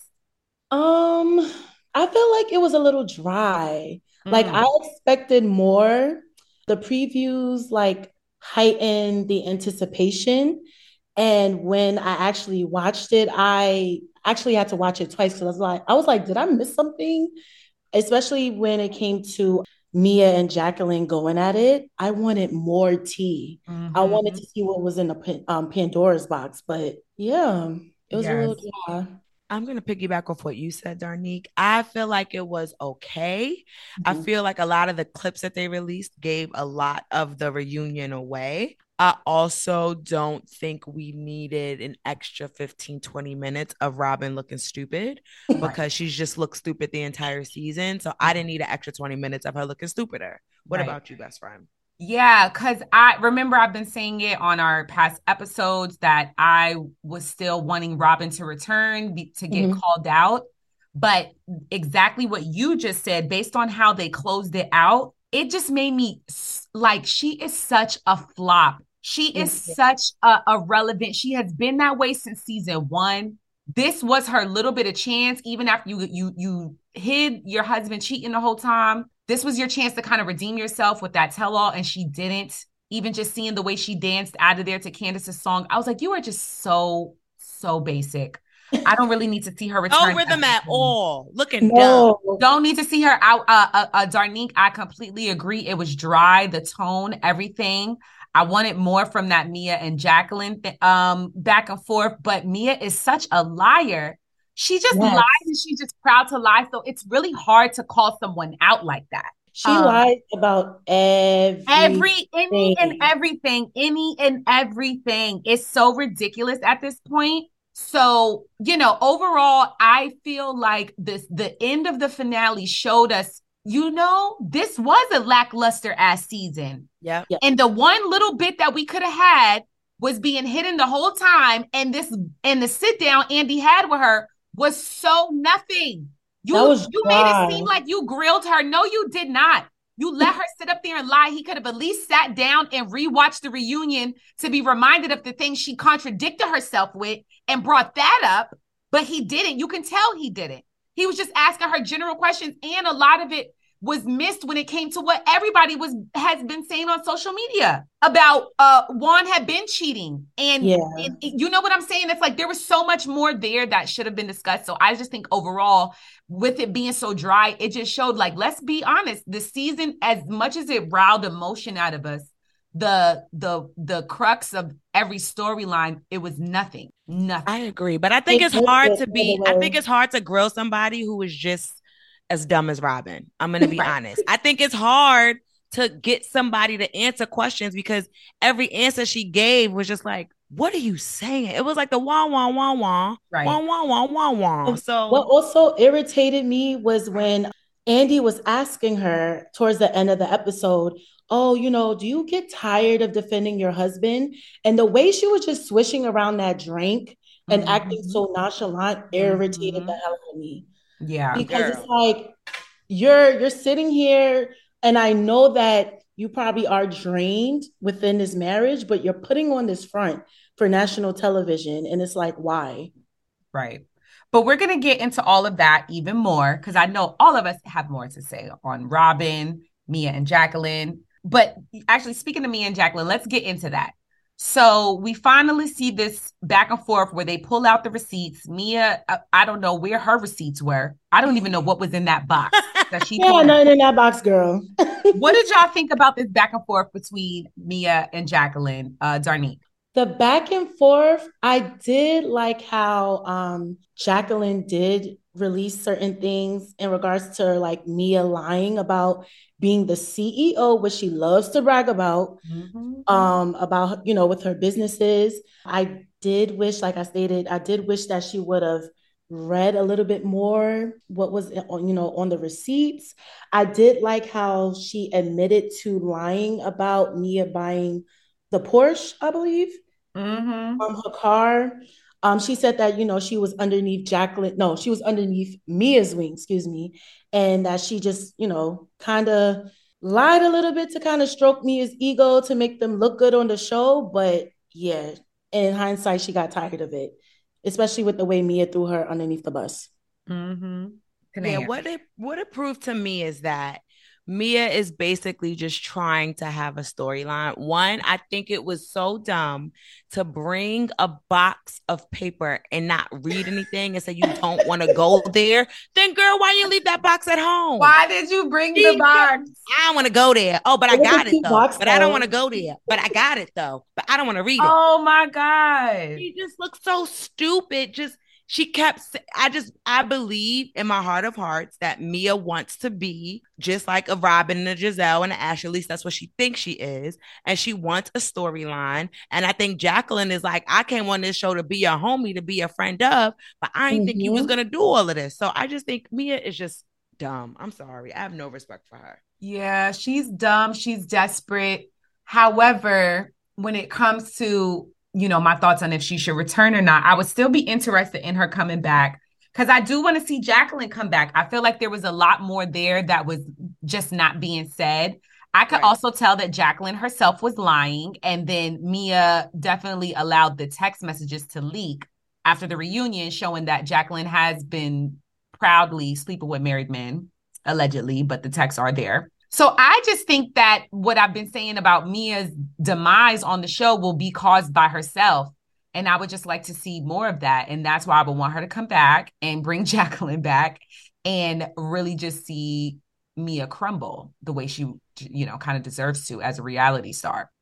Um, I feel like it was a little dry. Mm. Like I expected more. The previews like heightened the anticipation. And when I actually watched it, I actually had to watch it twice because I was like, I was like, did I miss something? Especially when it came to Mia and Jacqueline going at it. I wanted more tea. Mm-hmm. I wanted to see what was in the um, Pandora's box. But yeah, it was yes. a little dry. I'm going to piggyback off what you said, Darnique. I feel like it was okay. Mm-hmm. I feel like a lot of the clips that they released gave a lot of the reunion away. I also don't think we needed an extra fifteen, twenty minutes of Robin looking stupid because right. she's just looked stupid the entire season. So I didn't need an extra twenty minutes of her looking stupider. What right. about you, best friend? Yeah, because I remember I've been saying it on our past episodes that I was still wanting Robin to return, be, to get mm-hmm. called out. But exactly what you just said, based on how they closed it out, it just made me like, she is such a flop. She is mm-hmm. such a, a relevant. She has been that way since season one. This was her little bit of chance, even after you you you hid your husband cheating the whole time. This was your chance to kind of redeem yourself with that tell-all, and she didn't. Even just seeing the way she danced out of there to Candace's song, I was like, you are just so, so basic. I don't really need to see her return. No rhythm at all. Looking no. dumb. Don't need to see her out. Uh, uh, uh, Darnique, I completely agree. It was dry, the tone, everything. I wanted more from that Mia and Jacqueline um, back and forth, but Mia is such a liar. She just yes. lies and she's just proud to lie. So it's really hard to call someone out like that. She Um, lies about every every any and everything, any and everything. It's so ridiculous at this point. So, you know, overall, I feel like this the end of the finale showed us, you know, this was a lackluster ass season. Yep. Yeah. And the one little bit that we could have had was being hidden the whole time. And this and the sit down Andy had with her was so nothing. You, That was you made dry. it seem like you grilled her. No, you did not. You let her sit up there and lie. He could have at least sat down and rewatched the reunion to be reminded of the things she contradicted herself with and brought that up. But he didn't. You can tell he didn't. He was just asking her general questions, and a lot of it was missed when it came to what everybody was has been saying on social media about uh Juan had been cheating. And Yeah. it, it, you know what I'm saying? It's like there was so much more there that should have been discussed. So I just think overall, with it being so dry, it just showed, like, let's be honest, the season, as much as it riled emotion out of us, the the the crux of every storyline, it was nothing. Nothing. I agree. But I think It it's was hard good, to by be, the I way. think it's hard to grill somebody who is just as dumb as Robin. I'm going to be Right. honest. I think it's hard to get somebody to answer questions because every answer she gave was just like, what are you saying? It was like the wah, wah, wah, wah, Right. wah, wah, wah, wah, wah. So What also irritated me was when Andy was asking her towards the end of the episode, oh, you know, do you get tired of defending your husband? And the way she was just swishing around that drink and Mhm. acting so nonchalant irritated Mhm. the hell out of me. Yeah. Because Girl. it's like you're you're sitting here, and I know that you probably are drained within this marriage, but you're putting on this front for national television, and it's like, why? Right. But we're going to get into all of that even more because I know all of us have more to say on Robin, Mia, and Jacqueline. But actually, speaking of Mia and Jacqueline, let's get into that. So we finally see this back and forth where they pull out the receipts. Mia, I, I don't know where her receipts were. I don't even know what was in that box that she Yeah, pulled out. nothing in that box, girl. What did y'all think about this back and forth between Mia and Jacqueline, uh, Darnique? The back and forth, I did like how um, Jacqueline did release certain things in regards to like Mia lying about being the C E O, which she loves to brag about, Mm-hmm. um, about, you know, with her businesses. I did wish, like I stated, I did wish that she would have read a little bit more what was on, you know, on the receipts. I did like how she admitted to lying about Mia buying the Porsche, I believe, Mm-hmm. from her car. Um, she said that, you know, she was underneath Jacqueline. No, she was underneath Mia's wing, excuse me. And that she just, you know, kind of lied a little bit to kind of stroke Mia's ego to make them look good on the show. But yeah, in hindsight, she got tired of it, especially with the way Mia threw her underneath the bus. Mm-hmm. yeah, what it what it proved to me is that Mia is basically just trying to have a storyline. One, I think it was so dumb to bring a box of paper and not read anything and say you don't want to go there. Then, girl, why you leave that box at home? Why did you bring She- the box? I don't want to go there. Oh, but I It was a got it cute though. box, But I don't though. want to go there. But I got it though. But I don't want to read it. Oh my God. She just looked so stupid. Just she kept. I just I believe in my heart of hearts that Mia wants to be just like a Robin and a Giselle and an Ashley. At least that's what she thinks she is, and she wants a storyline. And I think Jacqueline is like, I came on this show to be a homie, to be a friend of, but I didn't think you was Mhm. gonna do all of this. So I just think Mia is just dumb. I'm sorry. I have no respect for her. Yeah, she's dumb. She's desperate. However, when it comes to, you know, my thoughts on if she should return or not, I would still be interested in her coming back because I do want to see Jacqueline come back. I feel like there was a lot more there that was just not being said. I could Right. also tell that Jacqueline herself was lying, and then Mia definitely allowed the text messages to leak after the reunion, showing that Jacqueline has been proudly sleeping with married men, allegedly, but the texts are there. So I just think that what I've been saying about Mia's demise on the show will be caused by herself. And I would just like to see more of that. And that's why I would want her to come back and bring Jacqueline back and really just see Mia crumble the way she, you know, kind of deserves to as a reality star.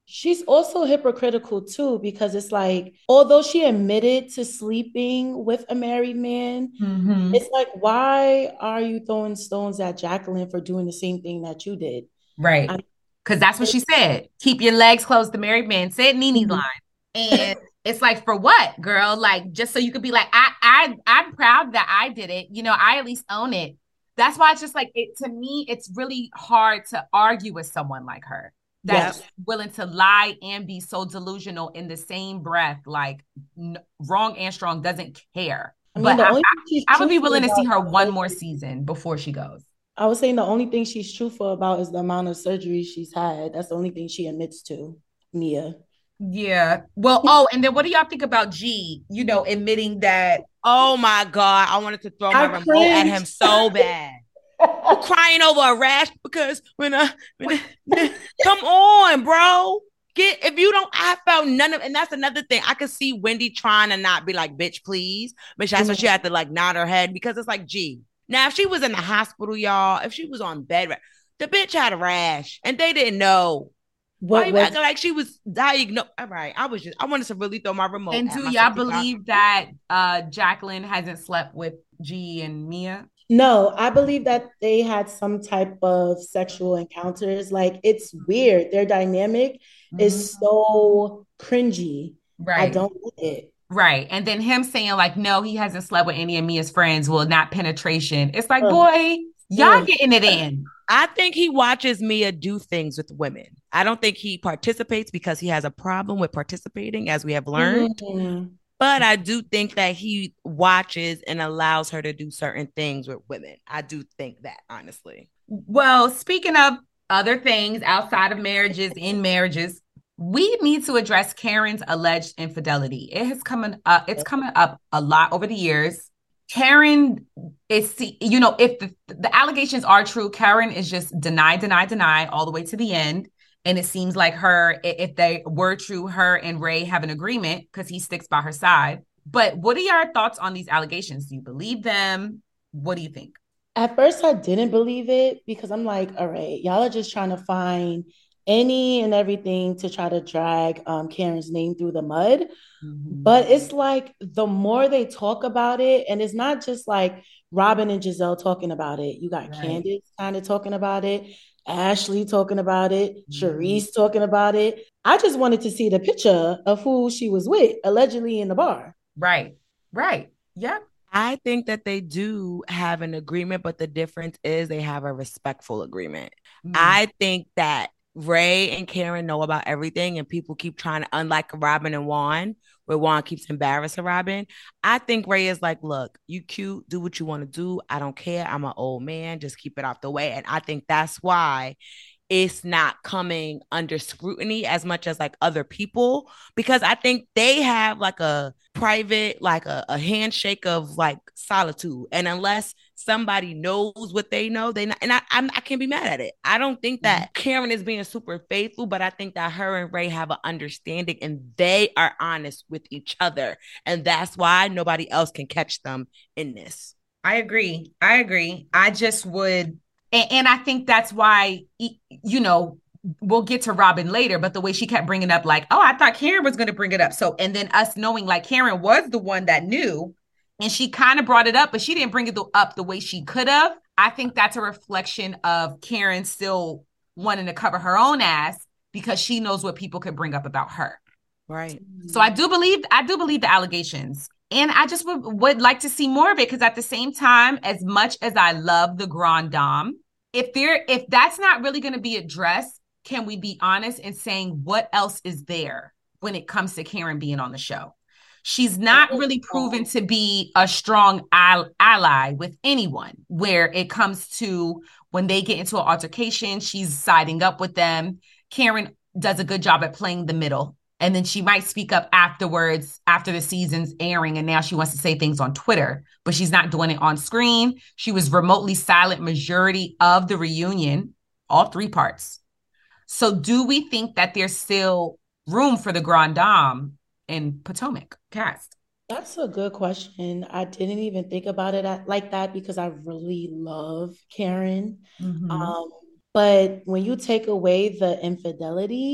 she's also hypocritical too, because it's like, although she admitted to sleeping with a married man, Mm-hmm. it's like, why are you throwing stones at Jacqueline for doing the same thing that you did? Right. Because that's what she said. Keep your legs closed, the married man said Nene's Mhm. line. And it's like, for what, girl? Like, just so you could be like, I, I, I'm proud that I did it. You know, I at least own it. That's why it's just like, it to me, it's really hard to argue with someone like her that's Yes. willing to lie and be so delusional in the same breath. Like, n- wrong and strong, doesn't care. I mean, But the I, only I, thing she's I would be truthful willing to see her about, one more season before she goes. I was saying the only thing she's truthful about is the amount of surgery she's had. That's the only thing she admits to, Mia. Yeah. Well, oh, and then what do y'all think about G, you know, admitting that? Oh my God. I wanted to throw my I remote cringed. at him so bad. You crying over a rash because when I, when I come on, bro. Get if you don't, I felt none of, and that's another thing. I could see Wendy trying to not be like, bitch, please. But that's what she had to like nod her head, because it's like, gee. Now, if she was in the hospital, y'all, if she was on bed, the bitch had a rash and they didn't know. Why What you was acting like she was diagnosed? All right, I was just, I wanted to really throw my remote. And at do my y'all sixty-five believe that uh Jacqueline hasn't slept with G and Mia? No, I believe that they had some type of sexual encounters. Like, it's weird. Their dynamic is so cringy. I Right. don't like it. Right. And then him saying, like, no, he hasn't slept with any of Mia's friends. Well, not penetration. It's like, Ugh. boy, y'all Ugh. getting it in. I think he watches Mia do things with women. I don't think he participates because he has a problem with participating, as we have learned. Mhm. But I do think that he watches and allows her to do certain things with women. I do think that, honestly. Well, speaking of other things outside of marriages, in marriages, we need to address Karen's alleged infidelity. It has come up, it's coming up a lot over the years. Karen is, you know, if the, the allegations are true, Karen is just deny, deny, deny all the way to the end. And it seems like her, if they were true, her and Ray have an agreement because he sticks by her side. But what are your thoughts on these allegations? Do you believe them? What do you think? At first, I didn't believe it because I'm like, all right, y'all are just trying to find any and everything to try to drag um, Karen's name through the mud. Mm-hmm. But it's like the more they talk about it, and it's not just like Robin and Giselle talking about it. You got right. Candace kind of talking about it, Ashley talking about it, mm-hmm. Charisse talking about it. I just wanted to see the picture of who she was with, allegedly in the bar. Right, right. Yep. I think that they do have an agreement, but the difference is they have a respectful agreement. Mm. I think that Ray and Karen know about everything, and people keep trying to, unlike Robin and Juan, where Juan keeps embarrassing Robin. I think Ray is like, look, you cute, do what you want to do. I don't care. I'm an old man. Just keep it off the way. And I think that's why it's not coming under scrutiny as much as like other people, because I think they have like a private, like a, a handshake of like solitude. And unless somebody knows what they know, they not, and I I'm, I can't be mad at it. I don't think that mm-hmm. Karen is being super faithful, but I think that her and Ray have an understanding and they are honest with each other. And that's why nobody else can catch them in this. I agree. I agree. I just would... And, and I think that's why, you know, we'll get to Robin later, but the way she kept bringing up like, oh, I thought Karen was going to bring it up. So, and then us knowing like Karen was the one that knew, and she kind of brought it up, but she didn't bring it up the way she could have. I think that's a reflection of Karen still wanting to cover her own ass because she knows what people could bring up about her. Right. So I do believe, I do believe the allegations. And I just would, would like to see more of it, because at the same time, as much as I love the Grand Dame, if there, if that's not really going to be addressed, can we be honest in saying what else is there when it comes to Karen being on the show? She's not really proven to be a strong ally with anyone, where it comes to when they get into an altercation, she's siding up with them. Karen does a good job at playing the middle. And then she might speak up afterwards, after the season's airing, and now she wants to say things on Twitter, but she's not doing it on screen. She was remotely silent majority of the reunion, all three parts. So do we think that there's still room for the Grand Dame in Potomac cast? That's a good question. I didn't even think about it like that because I really love Karen. Mm-hmm. Um, but when you take away the infidelity,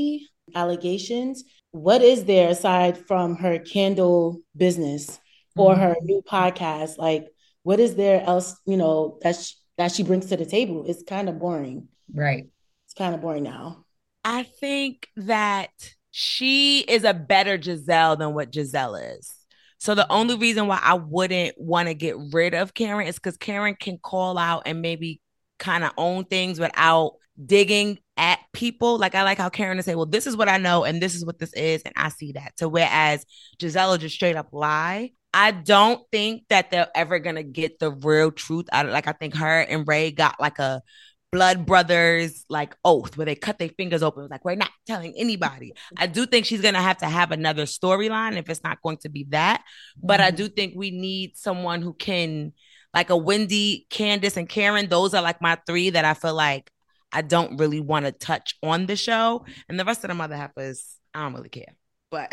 allegations. What is there aside from her candle business or mm-hmm. her new podcast? Like, what is there else, you know, that she, that she brings to the table? It's kind of boring. Right. It's kind of boring now. I think that she is a better Gizelle than what Gizelle is. So the only reason why I wouldn't want to get rid of Karen is because Karen can call out and maybe kind of own things without digging at people. Like, I like how Karen will say, well, this is what I know and this is what this is, and I see that. So whereas Gizelle will just straight up lie. I don't think that they're ever going to get the real truth out of it. Like, I think her and Ray got like a blood brothers like oath where they cut their fingers open. It was like, we're not telling anybody. I do think she's going to have to have another storyline if it's not going to be that. But mm-hmm. I do think we need someone who can, like a Wendy, Candace, and Karen. Those are like my three that I feel like I don't really want to touch on the show. And the rest of the mother heifers, I don't really care. But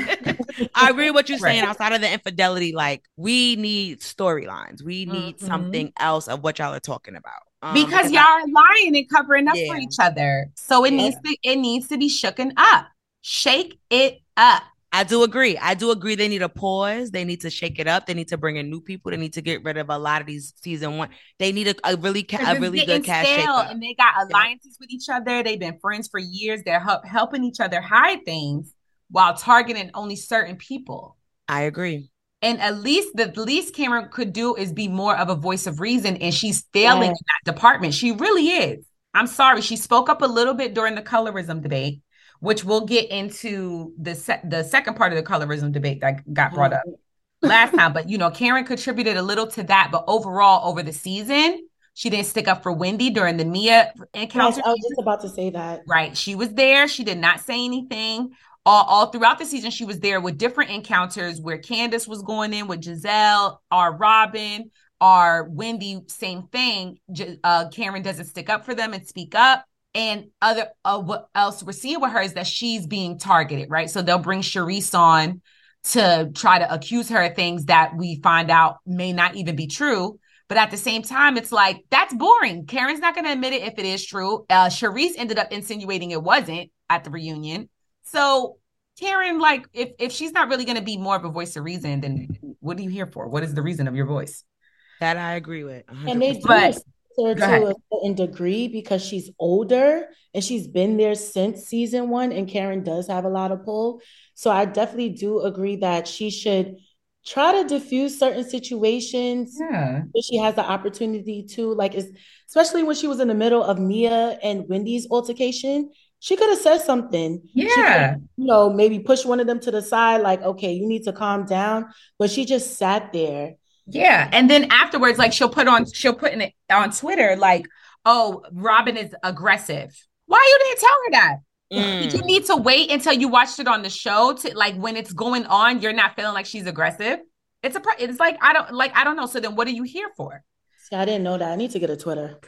I agree with what you're saying. Right. Outside of the infidelity, like, we need storylines. We need mm-hmm. something else of what y'all are talking about. Um, because y'all I, are lying and covering up yeah. for each other. So it yeah. needs to it needs to be shooken up. Shake it up. I do agree. I do agree. They need a pause. They need to shake it up. They need to bring in new people. They need to get rid of a lot of these season one. They need a, a really ca- a really good cast shake up. And they got alliances yeah. with each other. They've been friends for years. They're help, helping each other hide things while targeting only certain people. I agree. And at least the least Cameron could do is be more of a voice of reason. And she's failing yeah. in that department. She really is. I'm sorry. She spoke up a little bit during the colorism debate, which we'll get into the se- the second part of the colorism debate that got brought up last time. But, you know, Karen contributed a little to that. But overall, over the season, she didn't stick up for Wendy during the Mia encounter. Yes, I was just about to say that. Right. She was there. She did not say anything. All, all throughout the season, she was there with different encounters where Candace was going in with Gizelle, or Robin, or Wendy, same thing. Uh, Karen doesn't stick up for them and speak up. And other uh, what else we're seeing with her is that she's being targeted, right? So they'll bring Charisse on to try to accuse her of things that we find out may not even be true. But at the same time, it's like, that's boring. Karen's not going to admit it if it is true. Uh, Charisse ended up insinuating it wasn't at the reunion. So Karen, like, if, if she's not really going to be more of a voice of reason, then what are you here for? What is the reason of your voice? That I agree with. one hundred percent. And they do but, her to a certain degree because she's older and she's been there since season one, and Karen does have a lot of pull. So I definitely do agree that she should try to diffuse certain situations yeah. if she has the opportunity to, like, especially when she was in the middle of Mia and Wendy's altercation. She could have said something. Yeah. Could, you know, maybe push one of them to the side, like, okay, you need to calm down. But she just sat there. Yeah. And then afterwards, like, she'll put on, she'll put in it on Twitter, like, oh, Robin is aggressive. Why you didn't tell her that? Mm. Did you need to wait until you watched it on the show to, like, when it's going on, you're not feeling like she's aggressive? It's a, it's like, I don't, like, I don't know. So then what are you here for? See, I didn't know that. I need to get a Twitter.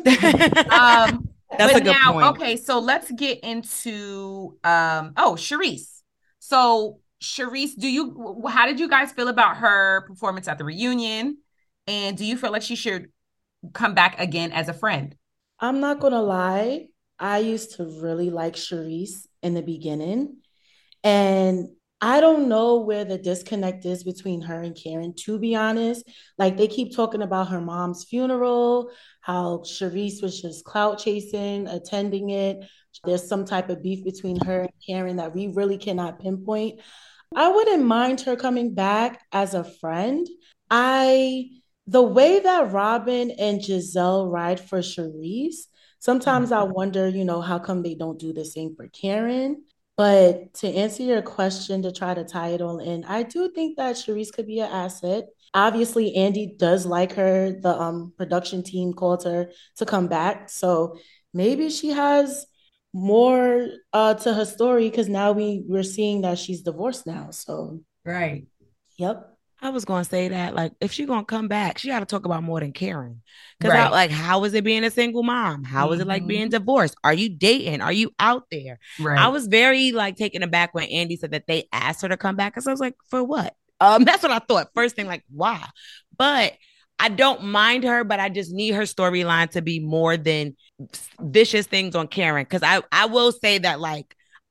um, That's but a good now, point. Okay, so let's get into um oh Charisse. So Charisse, do you how did you guys feel about her performance at the reunion? And do you feel like she should come back again as a friend? I'm not gonna lie. I used to really like Charisse in the beginning. And I don't know where the disconnect is between her and Karen, to be honest. Like, they keep talking about her mom's funeral, how Charisse was just clout chasing, attending it. There's some type of beef between her and Karen that we really cannot pinpoint. I wouldn't mind her coming back as a friend. I, the way that Robin and Gizelle ride for Charisse, sometimes mm-hmm. I wonder, you know, how come they don't do the same for Karen? But to answer your question, to try to tie it all in, I do think that Charisse could be an asset. Obviously, Andy does like her. The um, production team called her to come back. So maybe she has more uh, to her story, because now we, we're seeing that she's divorced now. So, right. Yep. I was going to say that, like, if she's going to come back, she got to talk about more than Karen. Because, right. like, how is it being a single mom? How mm-hmm. is it like being divorced? Are you dating? Are you out there? Right. I was very, like, taken aback when Andy said that they asked her to come back. Because I was like, for what? Um, that's what I thought. First thing, like, why? But I don't mind her, but I just need her storyline to be more than vicious things on Karen. Because I, I will say that, like,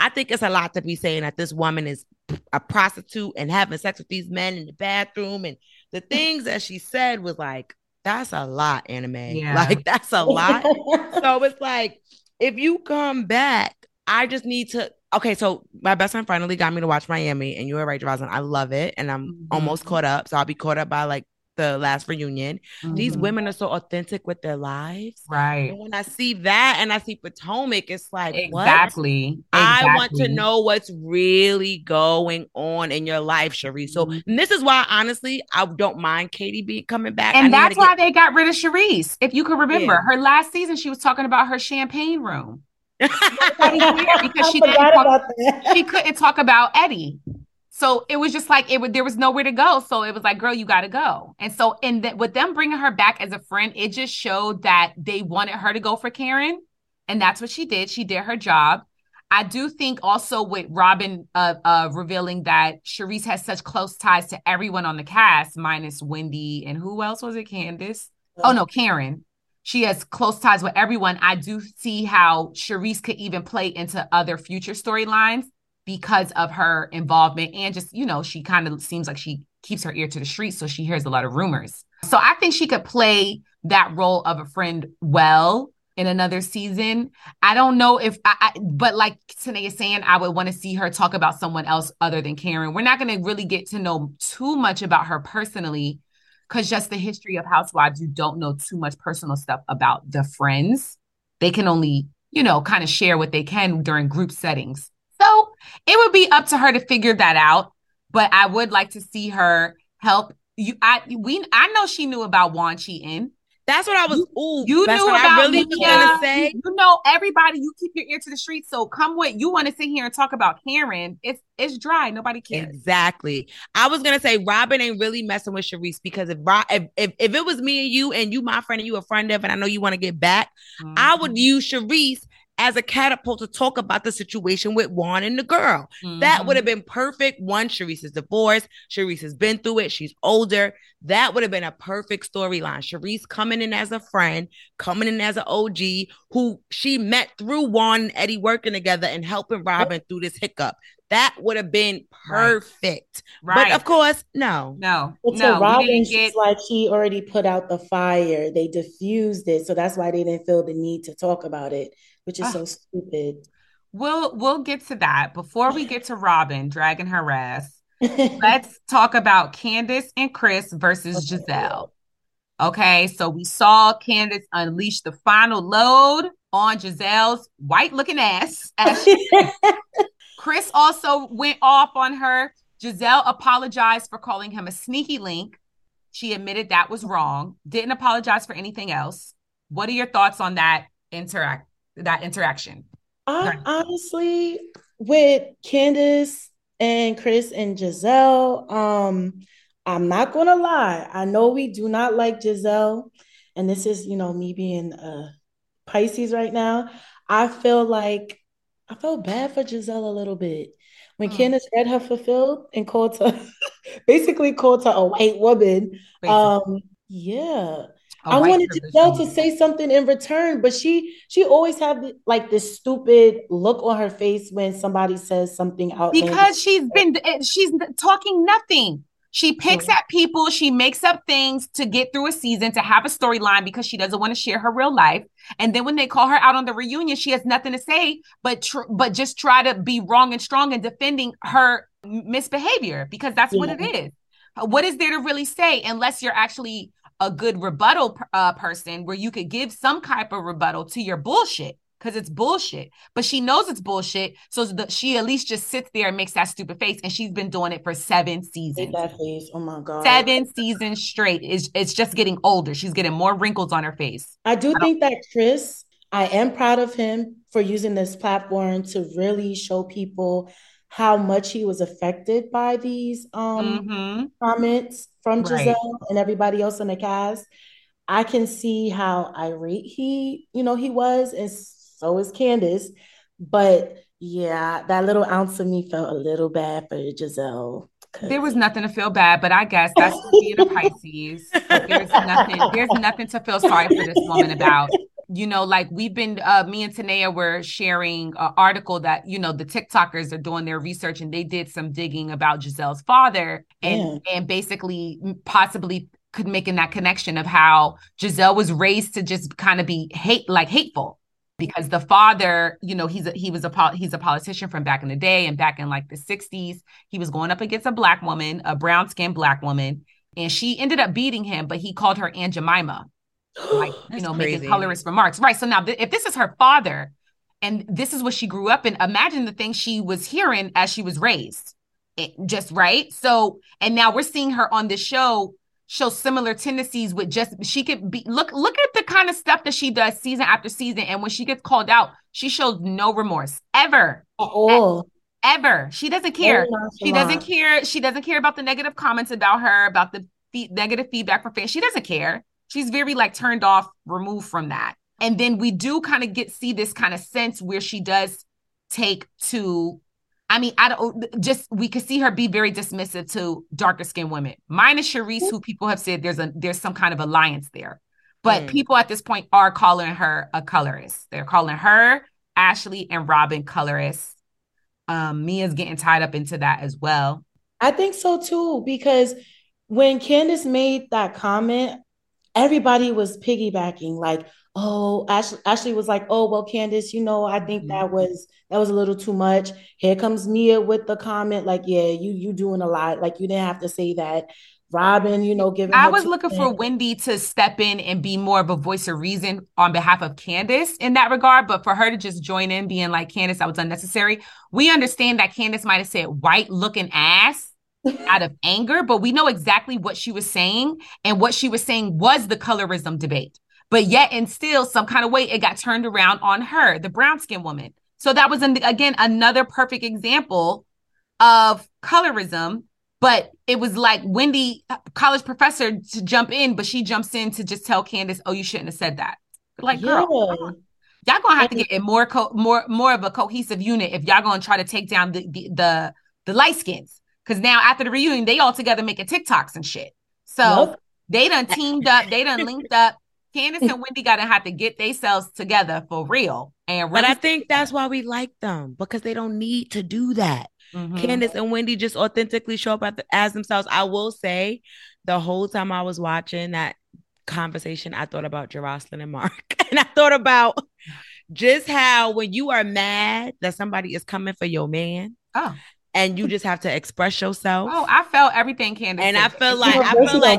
I think it's a lot to be saying that this woman is a prostitute and having sex with these men in the bathroom. And the things that she said was like, that's a lot, Anime. Yeah. Like, that's a lot. So it's like, if you come back, I just need to. Okay, so my best friend finally got me to watch Miami, and you were right, Roslyn. I love it, and I'm mm-hmm. almost caught up. So I'll be caught up by like the last reunion. Mm-hmm. These women are so authentic with their lives, right? And when I see that, and I see Potomac, it's like exactly. What? exactly. I want to know what's really going on in your life, Charisse. So mm-hmm. and this is why, honestly, I don't mind Katie be coming back, and that's why get- they got rid of Charisse. If you can remember, yeah. her last season, she was talking about her champagne room. because she didn't talk, she couldn't talk about Eddie, so it was just like it would there was nowhere to go, so it was like, girl, you got to go. And so in that, with them bringing her back as a friend, it just showed that they wanted her to go for Karen, and that's what she did. She did her job. I do think also with Robin uh, uh revealing that Charisse has such close ties to everyone on the cast minus Wendy, and who else was it, Candace? Oh no, Karen. She has close ties with everyone. I do see how Charisse could even play into other future storylines because of her involvement. And just, you know, she kind of seems like she keeps her ear to the street, so she hears a lot of rumors. So I think she could play that role of a friend well in another season. I don't know if, I, I but like Tanae is saying, I would want to see her talk about someone else other than Karen. We're not going to really get to know too much about her personally, because just the history of Housewives, you don't know too much personal stuff about the friends. They can only, you know, kind of share what they can during group settings. So it would be up to her to figure that out. But I would like to see her help. You, I, we, I know she knew about Juan cheating. That's what I was. Ooh, you that's knew what about I really Mia. was gonna say. You, you know everybody. You keep your ear to the street. So come with. You want to sit here and talk about Karen? It's it's dry. Nobody cares. Exactly. I was gonna say Robin ain't really messing with Charisse, because if if if, if it was me and you and you my friend and you a friend of, and I know you want to get back, mm-hmm. I would use Charisse as a catapult to talk about the situation with Juan and the girl. Mm-hmm. That would have been perfect. One, Charisse is divorced. Charisse has been through it. She's older. That would have been a perfect storyline. Charisse coming in as a friend, coming in as an O G, who she met through Juan and Eddie working together and helping Robin through this hiccup. That would have been perfect. Right. But of course, no. No. But no, to Robin, she's get... like, she already put out the fire. They diffused it. So that's why they didn't feel the need to talk about it, which is uh, so stupid. We'll we'll get to that. Before we get to Robin dragging her ass, let's talk about Candace and Chris versus Gizelle. Okay, so we saw Candace unleash the final load on Gizelle's white-looking ass. As she... Chris also went off on her. Gizelle apologized for calling him a sneaky link. She admitted that was wrong. Didn't apologize for anything else. What are your thoughts on that interact that interaction? I honestly, with Candace and Chris and Gizelle, um, I'm not gonna lie. I know we do not like Gizelle, and this is, you know, me being a Pisces right now. I feel like I felt bad for Gizelle a little bit when oh. Candace read her fulfilled and called her, basically called her a white woman. Basically. Um, yeah. A I wanted Gizelle to say something in return, but she she always had like this stupid look on her face when somebody says something out. Because she's been she's talking nothing. She picks at people. She makes up things to get through a season, to have a storyline, because she doesn't want to share her real life. And then when they call her out on the reunion, she has nothing to say, but tr- but just try to be wrong and strong in defending her misbehavior, because that's yeah. what it is. What is there to really say unless you're actually a good rebuttal uh, person where you could give some type of rebuttal to your bullshit, because it's bullshit. But she knows it's bullshit, so the, she at least just sits there and makes that stupid face, and she's been doing it for seven seasons. That face, oh my God. Seven seasons straight. It's, it's just getting older. She's getting more wrinkles on her face. I do I think that Chris, I am proud of him for using this platform to really show people how much he was affected by these um, mm-hmm. comments from Gizelle right. and everybody else in the cast. I can see how irate he, you know, he was, and so is Candace. But yeah, that little ounce of me felt a little bad for Gizelle. There was nothing to feel bad, but I guess that's being a Pisces. There's nothing, there's nothing to feel sorry for this woman about. you know, like we've been, uh, me and Tanea were sharing an article that, you know, the TikTokers are doing their research and they did some digging about Giselle's father and, Yeah. and basically possibly could making that connection of how Giselle was raised to just kind of be hate, like hateful. Because the father, you know, he's a, he was a he's a politician from back in the day, and back in like the sixties, he was going up against a black woman, a brown skinned black woman, and she ended up beating him, but he called her Aunt Jemima, like you know, crazy. Making colorist remarks, right? So now, th- if this is her father, and this is what she grew up in, imagine the things she was hearing as she was raised, it, just right. So, and now we're seeing her on this show. Show similar tendencies with just she could be look look at the kind of stuff that she does season after season, and when she gets called out, she shows no remorse ever at all. Ever. She doesn't care. She doesn't care. She doesn't care about the negative comments about her, about the fe- negative feedback from fans. She doesn't care. She's very like turned off, removed from that. And then we do kind of get see this kind of sense where she does take to. I mean, I don't just we could see her be very dismissive to darker skinned women, minus Charisse, who people have said there's a there's some kind of alliance there. But mm. people at this point are calling her a colorist. They're calling her, Ashley, and Robin colorists. Um, Mia's getting tied up into that as well. I think so too, because when Candace made that comment, everybody was piggybacking, like, oh, Ashley, Ashley was like, oh, well, Candace, you know, I think that was that was a little too much. Here comes Mia with the comment, like, yeah, you you doing a lot. Like, you didn't have to say that. Robin, you know, giving I was looking for Wendy to step in and be more of a voice of reason on behalf of Candace in that regard. But for her to just join in being like, Candace, that was unnecessary. We understand that Candace might have said white looking ass out of anger, but we know exactly what she was saying. And what she was saying was the colorism debate. But yet and still, some kind of way, it got turned around on her, the brown skinned woman. So that was, an, again, another perfect example of colorism. But it was like Wendy, college professor, to jump in, but she jumps in to just tell Candace, oh, you shouldn't have said that. Like, girl, yeah. y'all gonna have to get a more, co- more, more of a cohesive unit if y'all gonna try to take down the the the, the light skins. Because now after the reunion, they all together making TikToks and shit. So yep. they done teamed up, they done linked up. Candace and Wendy gotta have to get themselves together for real. And but I think that's why we like them, because they don't need to do that. Mm-hmm. Candace and Wendy just authentically show up the, as themselves. I will say, the whole time I was watching that conversation, I thought about Jocelyn and Mark. And I thought about just how when you are mad that somebody is coming for your man, oh. and you just have to express yourself. Oh, I felt everything, Candace. And said. I feel like I feel like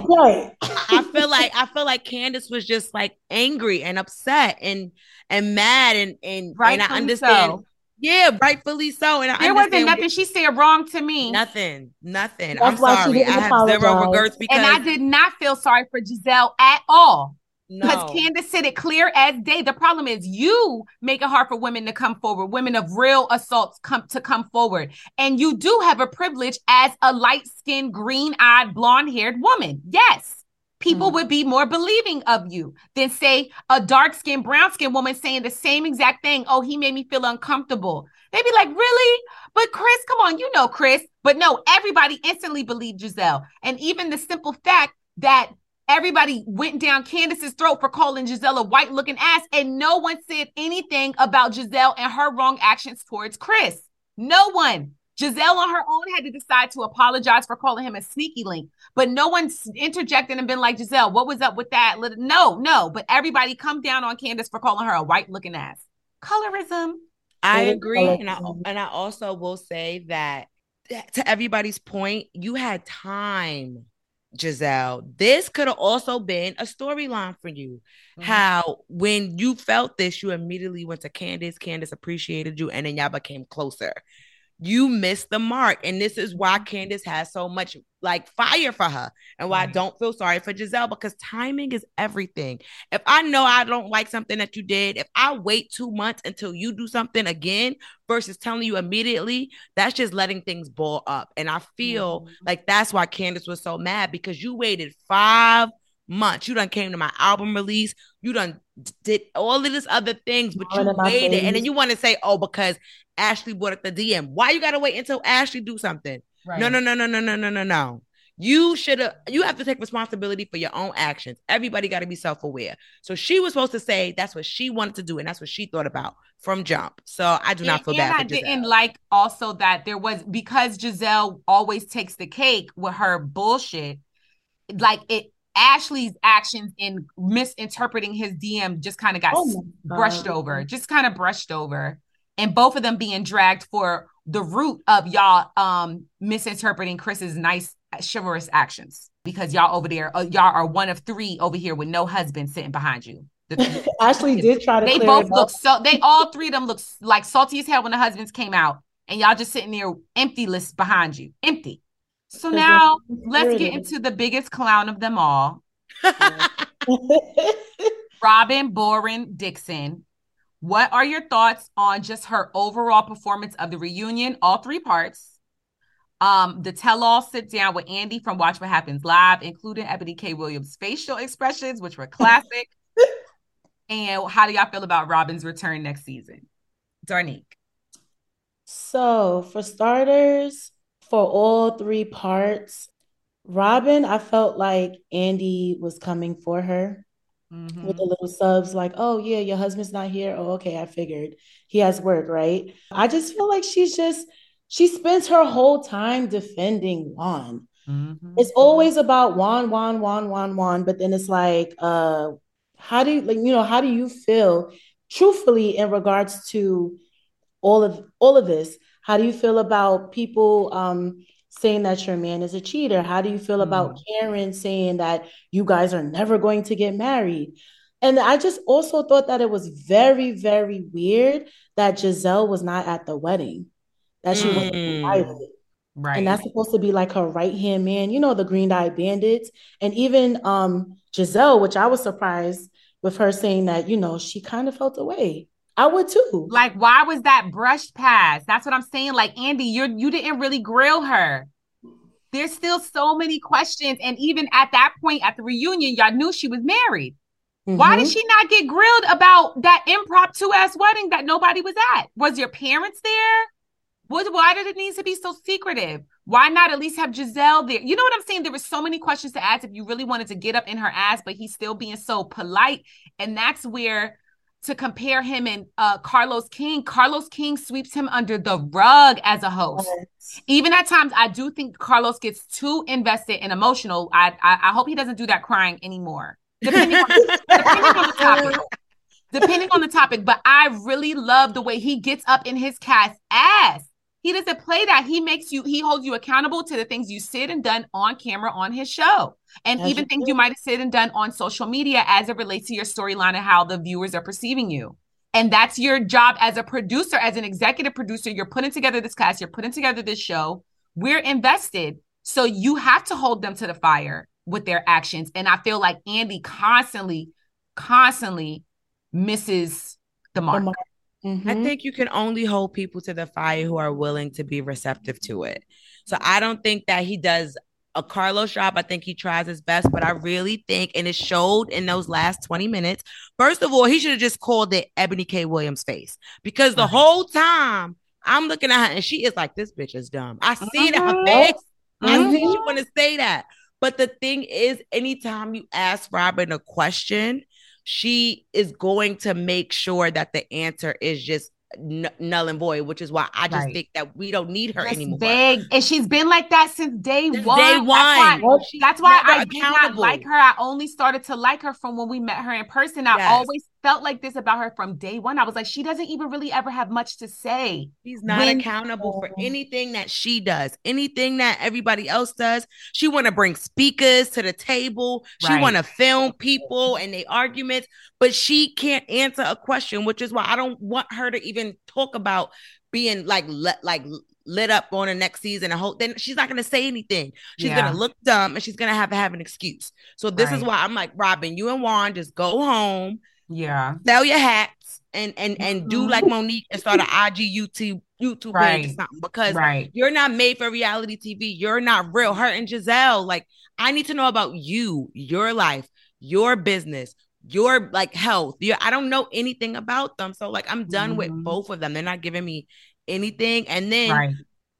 I feel like I feel like Candace was just like angry and upset and and mad and and, and I understand. So. Yeah, rightfully so. And I there wasn't nothing she said wrong to me. Nothing, nothing. That's I'm sorry. I have apologize. zero regrets because and I did not feel sorry for Giselle at all. Because no. Candace said it clear as day. The problem is you make it hard for women to come forward, women of real assaults come to come forward. And you do have a privilege as a light-skinned, green-eyed, blonde-haired woman. Yes. People mm-hmm. would be more believing of you than, say, a dark-skinned, brown-skinned woman saying the same exact thing. Oh, he made me feel uncomfortable. They'd be like, really? But Chris, come on, you know Chris. But no, everybody instantly believed Giselle. And even the simple fact that everybody went down Candace's throat for calling Giselle a white-looking ass, and no one said anything about Giselle and her wrong actions towards Chris. No one. Giselle on her own had to decide to apologize for calling him a sneaky link, but no one's interjected and been like, Giselle, what was up with that? No, no, but everybody come down on Candace for calling her a white looking ass. Colorism. I agree. And I, and I also will say that to everybody's point, you had time, Giselle. This could have also been a storyline for you. Mm-hmm. How when you felt this, you immediately went to Candace. Candace appreciated you, and then y'all became closer. You missed the mark. And this is why Candace has so much like fire for her and why right. I don't feel sorry for Giselle, because timing is everything. If I know I don't like something that you did, if I wait two months until you do something again versus telling you immediately, that's just letting things ball up. And I feel mm-hmm. like that's why Candace was so mad, because you waited five months. You done came to my album release. You done did all of this other things, but you waited. And then you want to say, oh, because Ashley brought up the D M. Why you got to wait until Ashley do something? Right. No, no, no, no, no, no, no, no, no. You should have, you have to take responsibility for your own actions. Everybody got to be self-aware. So she was supposed to say that's what she wanted to do, and that's what she thought about from jump. So I do not and, feel and bad I for Gizelle. didn't like also that there was, because Gizelle always takes the cake with her bullshit, like it, Ashley's actions in misinterpreting his D M just kind of got Oh brushed over, just kind of brushed over. And both of them being dragged for the root of y'all um misinterpreting Chris's nice chivalrous actions, because y'all over there, uh, y'all are one of three over here with no husband sitting behind you. The, Ashley did try to they clear both it look up. so, they all three of them look like salty as hell when the husbands came out, and y'all just sitting there empty list behind you, empty. So now let's get into the biggest clown of them all. Robyn Boren Dixon. What are your thoughts on just her overall performance of the reunion, all three parts? Um, the tell-all sit down with Andy from Watch What Happens Live, including Ebony K. Williams' facial expressions, which were classic. And how do y'all feel about Robyn's return next season? Darnique. So for starters, for all three parts, Robyn, I felt like Andy was coming for her. Mm-hmm. With the little subs like, oh yeah, your husband's not here. Oh, okay, I figured he has work, right? I just feel like she's just, she spends her whole time defending Juan. Mm-hmm. It's always about Juan, Juan, Juan, Juan, Juan, but then it's like, uh, how do you, like, you know, how do you feel truthfully in regards to all of all of this? How do you feel about people um saying that your man is a cheater? How do you feel mm. about Karen saying that you guys are never going to get married? And I just also thought that it was very, very weird that Gizelle was not at the wedding, that she mm. wasn't invited. Right. And that's supposed to be like her right-hand man, you know, the Green-Eyed Bandits. And even um, Gizelle, which I was surprised with her saying that, you know, she kind of felt away. I would too. Like, why was that brushed past? That's what I'm saying. Like, Andy, you're you didn't really grill her. There's still so many questions. And even at that point at the reunion, y'all knew she was married. Mm-hmm. Why did she not get grilled about that impromptu ass wedding that nobody was at? Was your parents there? What, why did it need to be so secretive? Why not at least have Gizelle there? You know what I'm saying? There were so many questions to ask if you really wanted to get up in her ass, but he's still being so polite. And that's where, to compare him and uh, Carlos King, Carlos King sweeps him under the rug as a host. Yes. Even at times, I do think Carlos gets too invested and emotional. I I, I hope he doesn't do that crying anymore. Depending on, depending on the topic. Depending on the topic. But I really love the way he gets up in his cast ass. He doesn't play that. He makes you, he holds you accountable to the things you said and done on camera on his show. And That's even things you might have said and done on social media as it relates to your storyline and how the viewers are perceiving you. And that's your job as a producer, as an executive producer. You're putting together this cast, you're putting together this show. We're invested. So you have to hold them to the fire with their actions. And I feel like Andy constantly, constantly misses the mark. The mark. Mm-hmm. I think you can only hold people to the fire who are willing to be receptive to it. So I don't think that he does a Carlos job. I think he tries his best, but I really think, and it showed in those last twenty minutes, first of all, he should have just called it Ebony K. Williams' face, because the right. whole time I'm looking at her and she is like, this bitch is dumb. I see it in her face. Mm-hmm. I see she want to say that. But the thing is, anytime you ask Robyn a question, she is going to make sure that the answer is just n- null and void, which is why I just right. think that we don't need her just anymore. Vague. And she's been like that since day since one. Day one. That's why, that's why I did not like her. I only started to like her from when we met her in person. I yes. always felt like this about her from day one. I was like, she doesn't even really ever have much to say. She's not when- accountable for anything that she does, anything that everybody else does. She want to bring speakers to the table. She right. want to film people and their arguments, but she can't answer a question, which is why I don't want her to even talk about being like let like lit up on the next season. A whole then she's not going to say anything. She's yeah. going to look dumb and she's going to have to have an excuse. So this right. is why I'm like, Robyn, you and Juan just go home. Yeah. Sell your hats and and and mm-hmm. do like Monique and start an I G YouTube YouTube right. page or something, because right. you're not made for reality T V. You're not real. Her and Gizelle, like, I need to know about you, your life, your business, your like health. Your, I don't know anything about them. So like I'm done mm-hmm. with both of them. They're not giving me anything. And then right.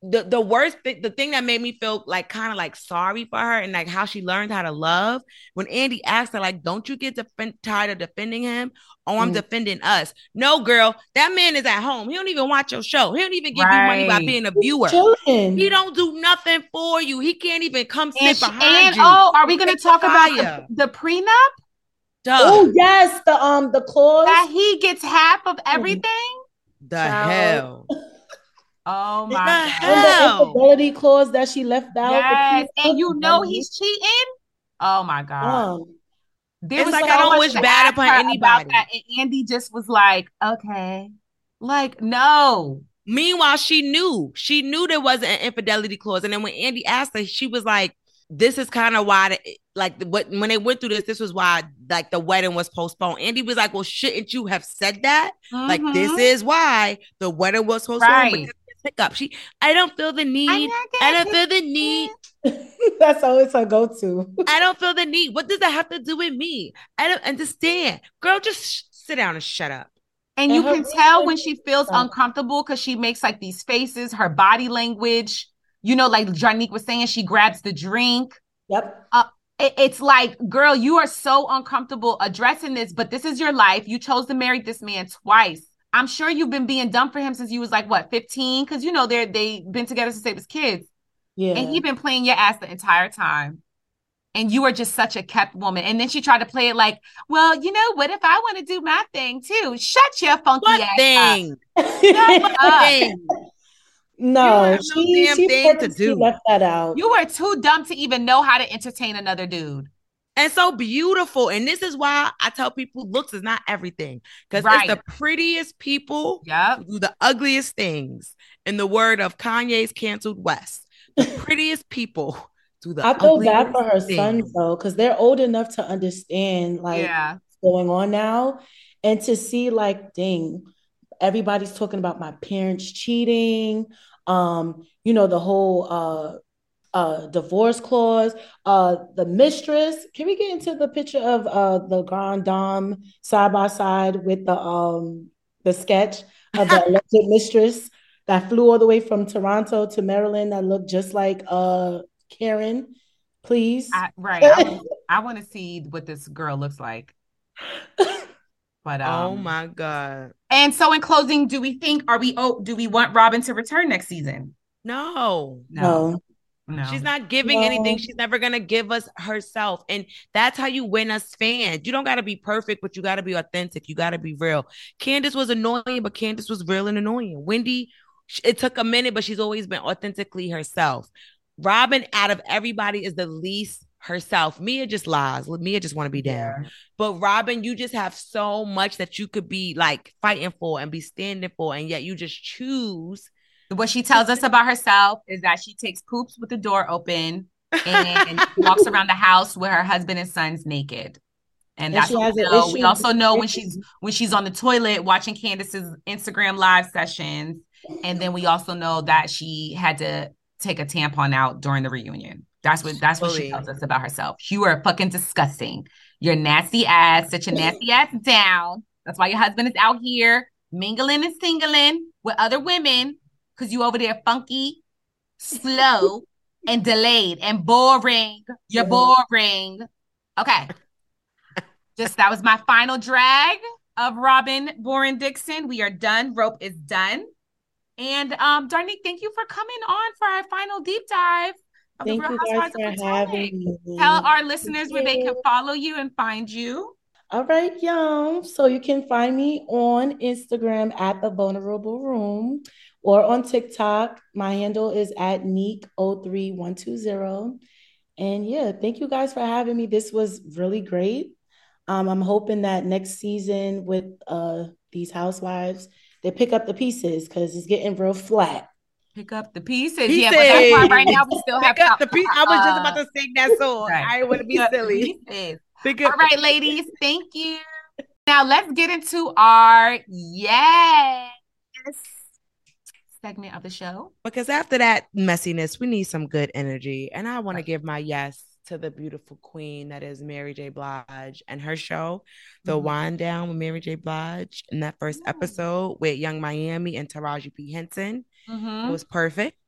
the the worst thing, the thing that made me feel like kind of like sorry for her and like how she learned how to love when Andy asked her like, don't you get defend- tired of defending him? Oh, I'm mm. defending us. No, girl, that man is at home. He don't even watch your show. He don't even give right. you money by being a viewer. He don't do nothing for you. He can't even come sit and behind and, you. Oh, are we going to talk about the, the prenup? Duh. Oh yes, the um the clause that he gets half of everything. The Child. hell. Oh my God. And the infidelity clause that she left out. Yes, and you know he's cheating. Oh my God. Um, there it's was like so I don't wish bad upon anybody. That, and Andy just was like, okay. Like, no. Meanwhile, she knew. She knew there wasn't an infidelity clause. And then when Andy asked her, she was like, this is kind of why, the, like, what when they went through this, this was why, like, the wedding was postponed. Andy was like, well, shouldn't you have said that? Mm-hmm. Like, this is why the wedding was postponed. Right. Pick up. She, I don't feel the need. I don't feel the need. That's always her go-to. I don't feel the need. What does that have to do with me? I don't understand. Girl, just sh- sit down and shut up. And, and you can tell when she feels uncomfortable because she makes like these faces, her body language. You know, like Jarnique was saying, she grabs the drink. Yep. Uh, it, it's like, girl, you are so uncomfortable addressing this, but this is your life. You chose to marry this man twice. I'm sure you've been being dumb for him since you was like, what, fifteen? Because, you know, they're, they've been together since they was kids. Yeah. And he been playing your ass the entire time. And you are just such a kept woman. And then she tried to play it like, well, you know, what if I want to do my thing too? Shut your funky what ass thing? up. Shut up. Thing? No, she, no she, thing to do. left that out. You were too dumb to even know how to entertain another dude. And so beautiful. And this is why I tell people looks is not everything. Because right. it's the prettiest people yep. who do the ugliest things. In the word of Kanye's canceled West. The prettiest people do the I feel ugliest bad for her things. sons though, because they're old enough to understand like yeah. what's going on now. And to see like, dang, everybody's talking about my parents cheating. Um, you know, the whole uh Uh, divorce clause, uh, the mistress. Can we get into the picture of uh, the Grand Dame side by side with the um the sketch of the alleged mistress that flew all the way from Toronto to Maryland that looked just like uh Karen? Please, I, right. I, I want to see what this girl looks like. But um, oh my God! And so, in closing, do we think are we? Oh, do we want Robyn to return next season? No, no. no. No. She's not giving no. anything. She's never going to give us herself. And that's how you win us fans. You don't got to be perfect, but you got to be authentic. You got to be real. Candace was annoying, but Candace was real and annoying. Wendy, it took a minute, but she's always been authentically herself. Robyn, out of everybody, is the least herself. Mia just lies. Mia just want to be down. Yeah. But Robyn, you just have so much that you could be like fighting for and be standing for. And yet you just choose. What she tells us about herself is that she takes poops with the door open and walks around the house with her husband and sons naked. And, and that's what we know. We also know when she's when she's on the toilet watching Candace's Instagram live sessions. And then we also know that she had to take a tampon out during the reunion. That's what that's what she tells us about herself. You are fucking disgusting. You're nasty ass. Sit your nasty ass down. That's why your husband is out here mingling and singling with other women. Because you over there funky, slow, and delayed, and boring. You're boring. Okay. Just that was my final drag of Robyn Boren Dixon. We are done. Rope is done. And um, Darnique, thank you for coming on for our final deep dive of thank the Real you Housewives guys of for having Potomac. me. Tell our listeners where they can follow you and find you. All right, y'all. So you can find me on Instagram at The Vulnerable Room or on TikTok. My handle is at Neek zero three one two zero. And yeah, thank you guys for having me. This was really great. Um, I'm hoping that next season with uh, these housewives, they pick up the pieces because it's getting real flat. Pick up the pieces. pieces. Yeah, but that's why right now we still have pick up the pieces. I was just about to sing that song. Right. I want to be silly. All right, ladies. Thank you. Now let's get into our yes segment of the show. Because after that messiness, we need some good energy. And I want to give my yes to the beautiful queen that is Mary J. Blige and her show, The mm-hmm. Wind Down with Mary J. Blige, in that first mm-hmm. episode with Young Miami and Taraji P. Henson. Mm-hmm. It was perfect.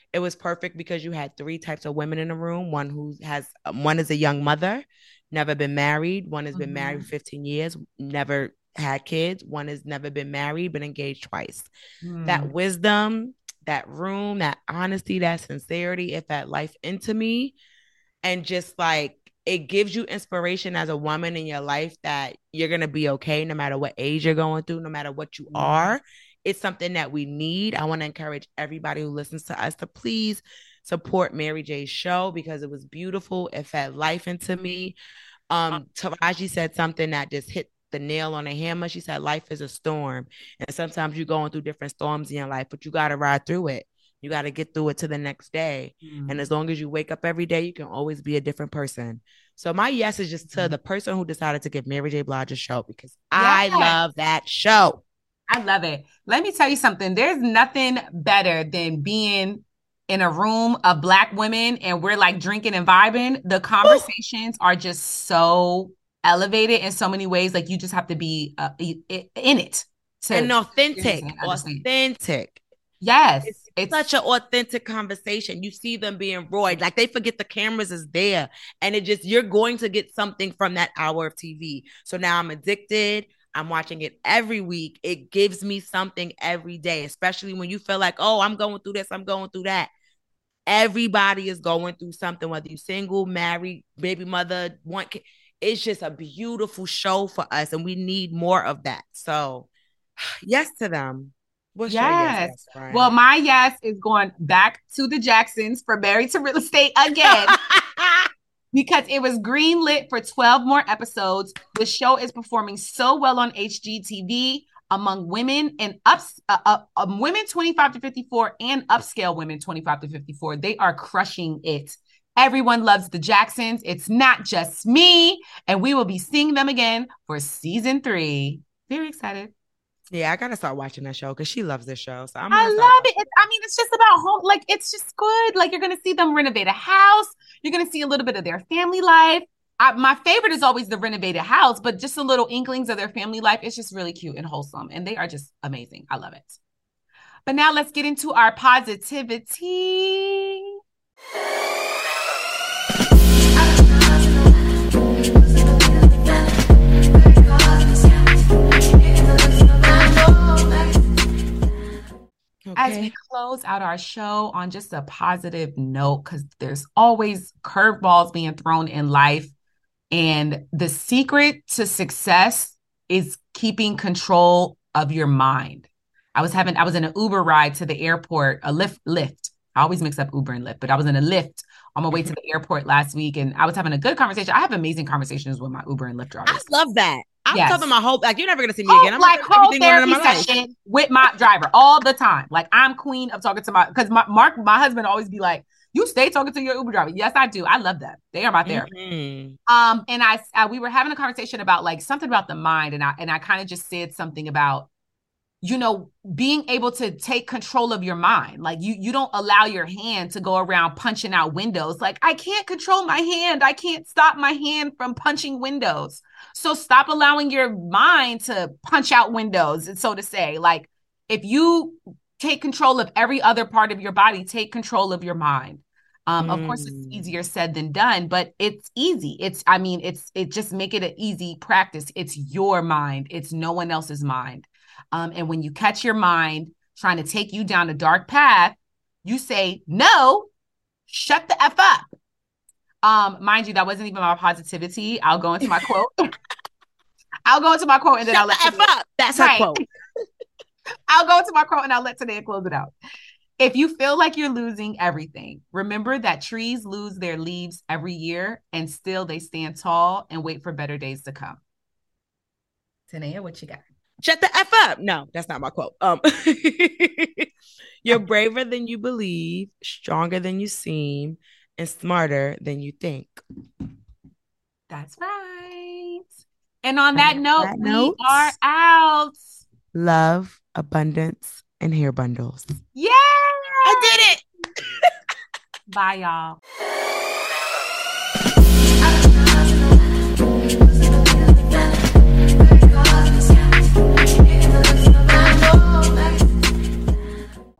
It was perfect because you had three types of women in the room. One who has, um, one is a young mother, never been married. One has mm-hmm. been married for fifteen years, never had kids. One has never been married, been engaged twice. Mm. That wisdom, that room, that honesty, that sincerity, it fed life into me. And just like, it gives you inspiration as a woman in your life that you're going to be okay no matter what age you're going through, no matter what you mm. are. It's something that we need. I want to encourage everybody who listens to us to please support Mary J's show because it was beautiful. It fed life into me. Um, Taraji said something that just hit the nail on the hammer. She said, life is a storm. And sometimes you're going through different storms in your life, but you got to ride through it. You got to get through it to the next day. Mm. And as long as you wake up every day, you can always be a different person. So my yes is just to mm. the person who decided to give Mary J. Blige a show because yes. I love that show. I love it. Let me tell you something. There's nothing better than being in a room of Black women and we're like drinking and vibing. The conversations Ooh. Are just so elevated in so many ways. Like you just have to be uh, in it. To and authentic. Authentic. Yes. It's, it's such an authentic conversation. You see them being royed. Like they forget the cameras is there. And it just, you're going to get something from that hour of T V. So now I'm addicted. I'm watching it every week. It gives me something every day, especially when you feel like, oh, I'm going through this, I'm going through that. Everybody is going through something, whether you're single, married, baby mother, one kid. It's just a beautiful show for us, and we need more of that. So, yes to them. What's yes. Your yes well, my yes is going back to the Jacksons for Married to Real Estate again. Because it was greenlit for twelve more episodes. The show is performing so well on H G T V among women and ups, uh, uh, um, women twenty-five to fifty-four and upscale women twenty-five to fifty-four. They are crushing it. Everyone loves the Jacksons. It's not just me. And we will be seeing them again for season three. Very excited. Yeah, I gotta start watching that show because she loves this show. So I'm I love it. It's, I mean, it's just about home. Like, it's just good. Like, you're gonna see them renovate a house. You're gonna see a little bit of their family life. I, my favorite is always the renovated house, but just a little inklings of their family life. It's just really cute and wholesome, and they are just amazing. I love it. But now let's get into our positivity. Okay. As we close out our show on just a positive note, because there's always curveballs being thrown in life. And the secret to success is keeping control of your mind. I was having, I was in an Uber ride to the airport, a Lyft, Lyft. I always mix up Uber and Lyft, but I was in a Lyft on my way to the airport last week. And I was having a good conversation. I have amazing conversations with my Uber and Lyft drivers. I love that. I'm yes. telling my whole, like, you're never going to see me whole, again. I'm like, whole therapy session with my driver all the time. Like, I'm queen of talking to my, because my Mark, my husband always be like, you stay talking to your Uber driver. Yes, I do. I love them. They are my therapist. Mm-hmm. Um, and I, I, we were having a conversation about like something about the mind. And I, and I kind of just said something about, you know, being able to take control of your mind. Like you, you don't allow your hand to go around punching out windows. Like, I can't control my hand. I can't stop my hand from punching windows. So stop allowing your mind to punch out windows, so to say. Like, if you take control of every other part of your body, take control of your mind. Um, mm. Of course, it's easier said than done, but it's easy. It's, I mean, it's, it just make it an easy practice. It's your mind. It's no one else's mind. Um, and when you catch your mind trying to take you down a dark path, you say, no, shut the F up. Um, mind you, that wasn't even my positivity. I'll go into my quote. I'll go into my quote and then shut I'll let the F up. That's right. Her quote. I'll go into my quote and I'll let Tanae close it out. If you feel like you're losing everything, remember that trees lose their leaves every year and still they stand tall and wait for better days to come. Tanae, what you got? Shut the F up. No, that's not my quote. Um, you're braver than you believe, stronger than you seem, and smarter than you think. That's right. And on that, and note, that we note, are out. Love, abundance, and hair bundles. Yeah! I did it. Bye, y'all.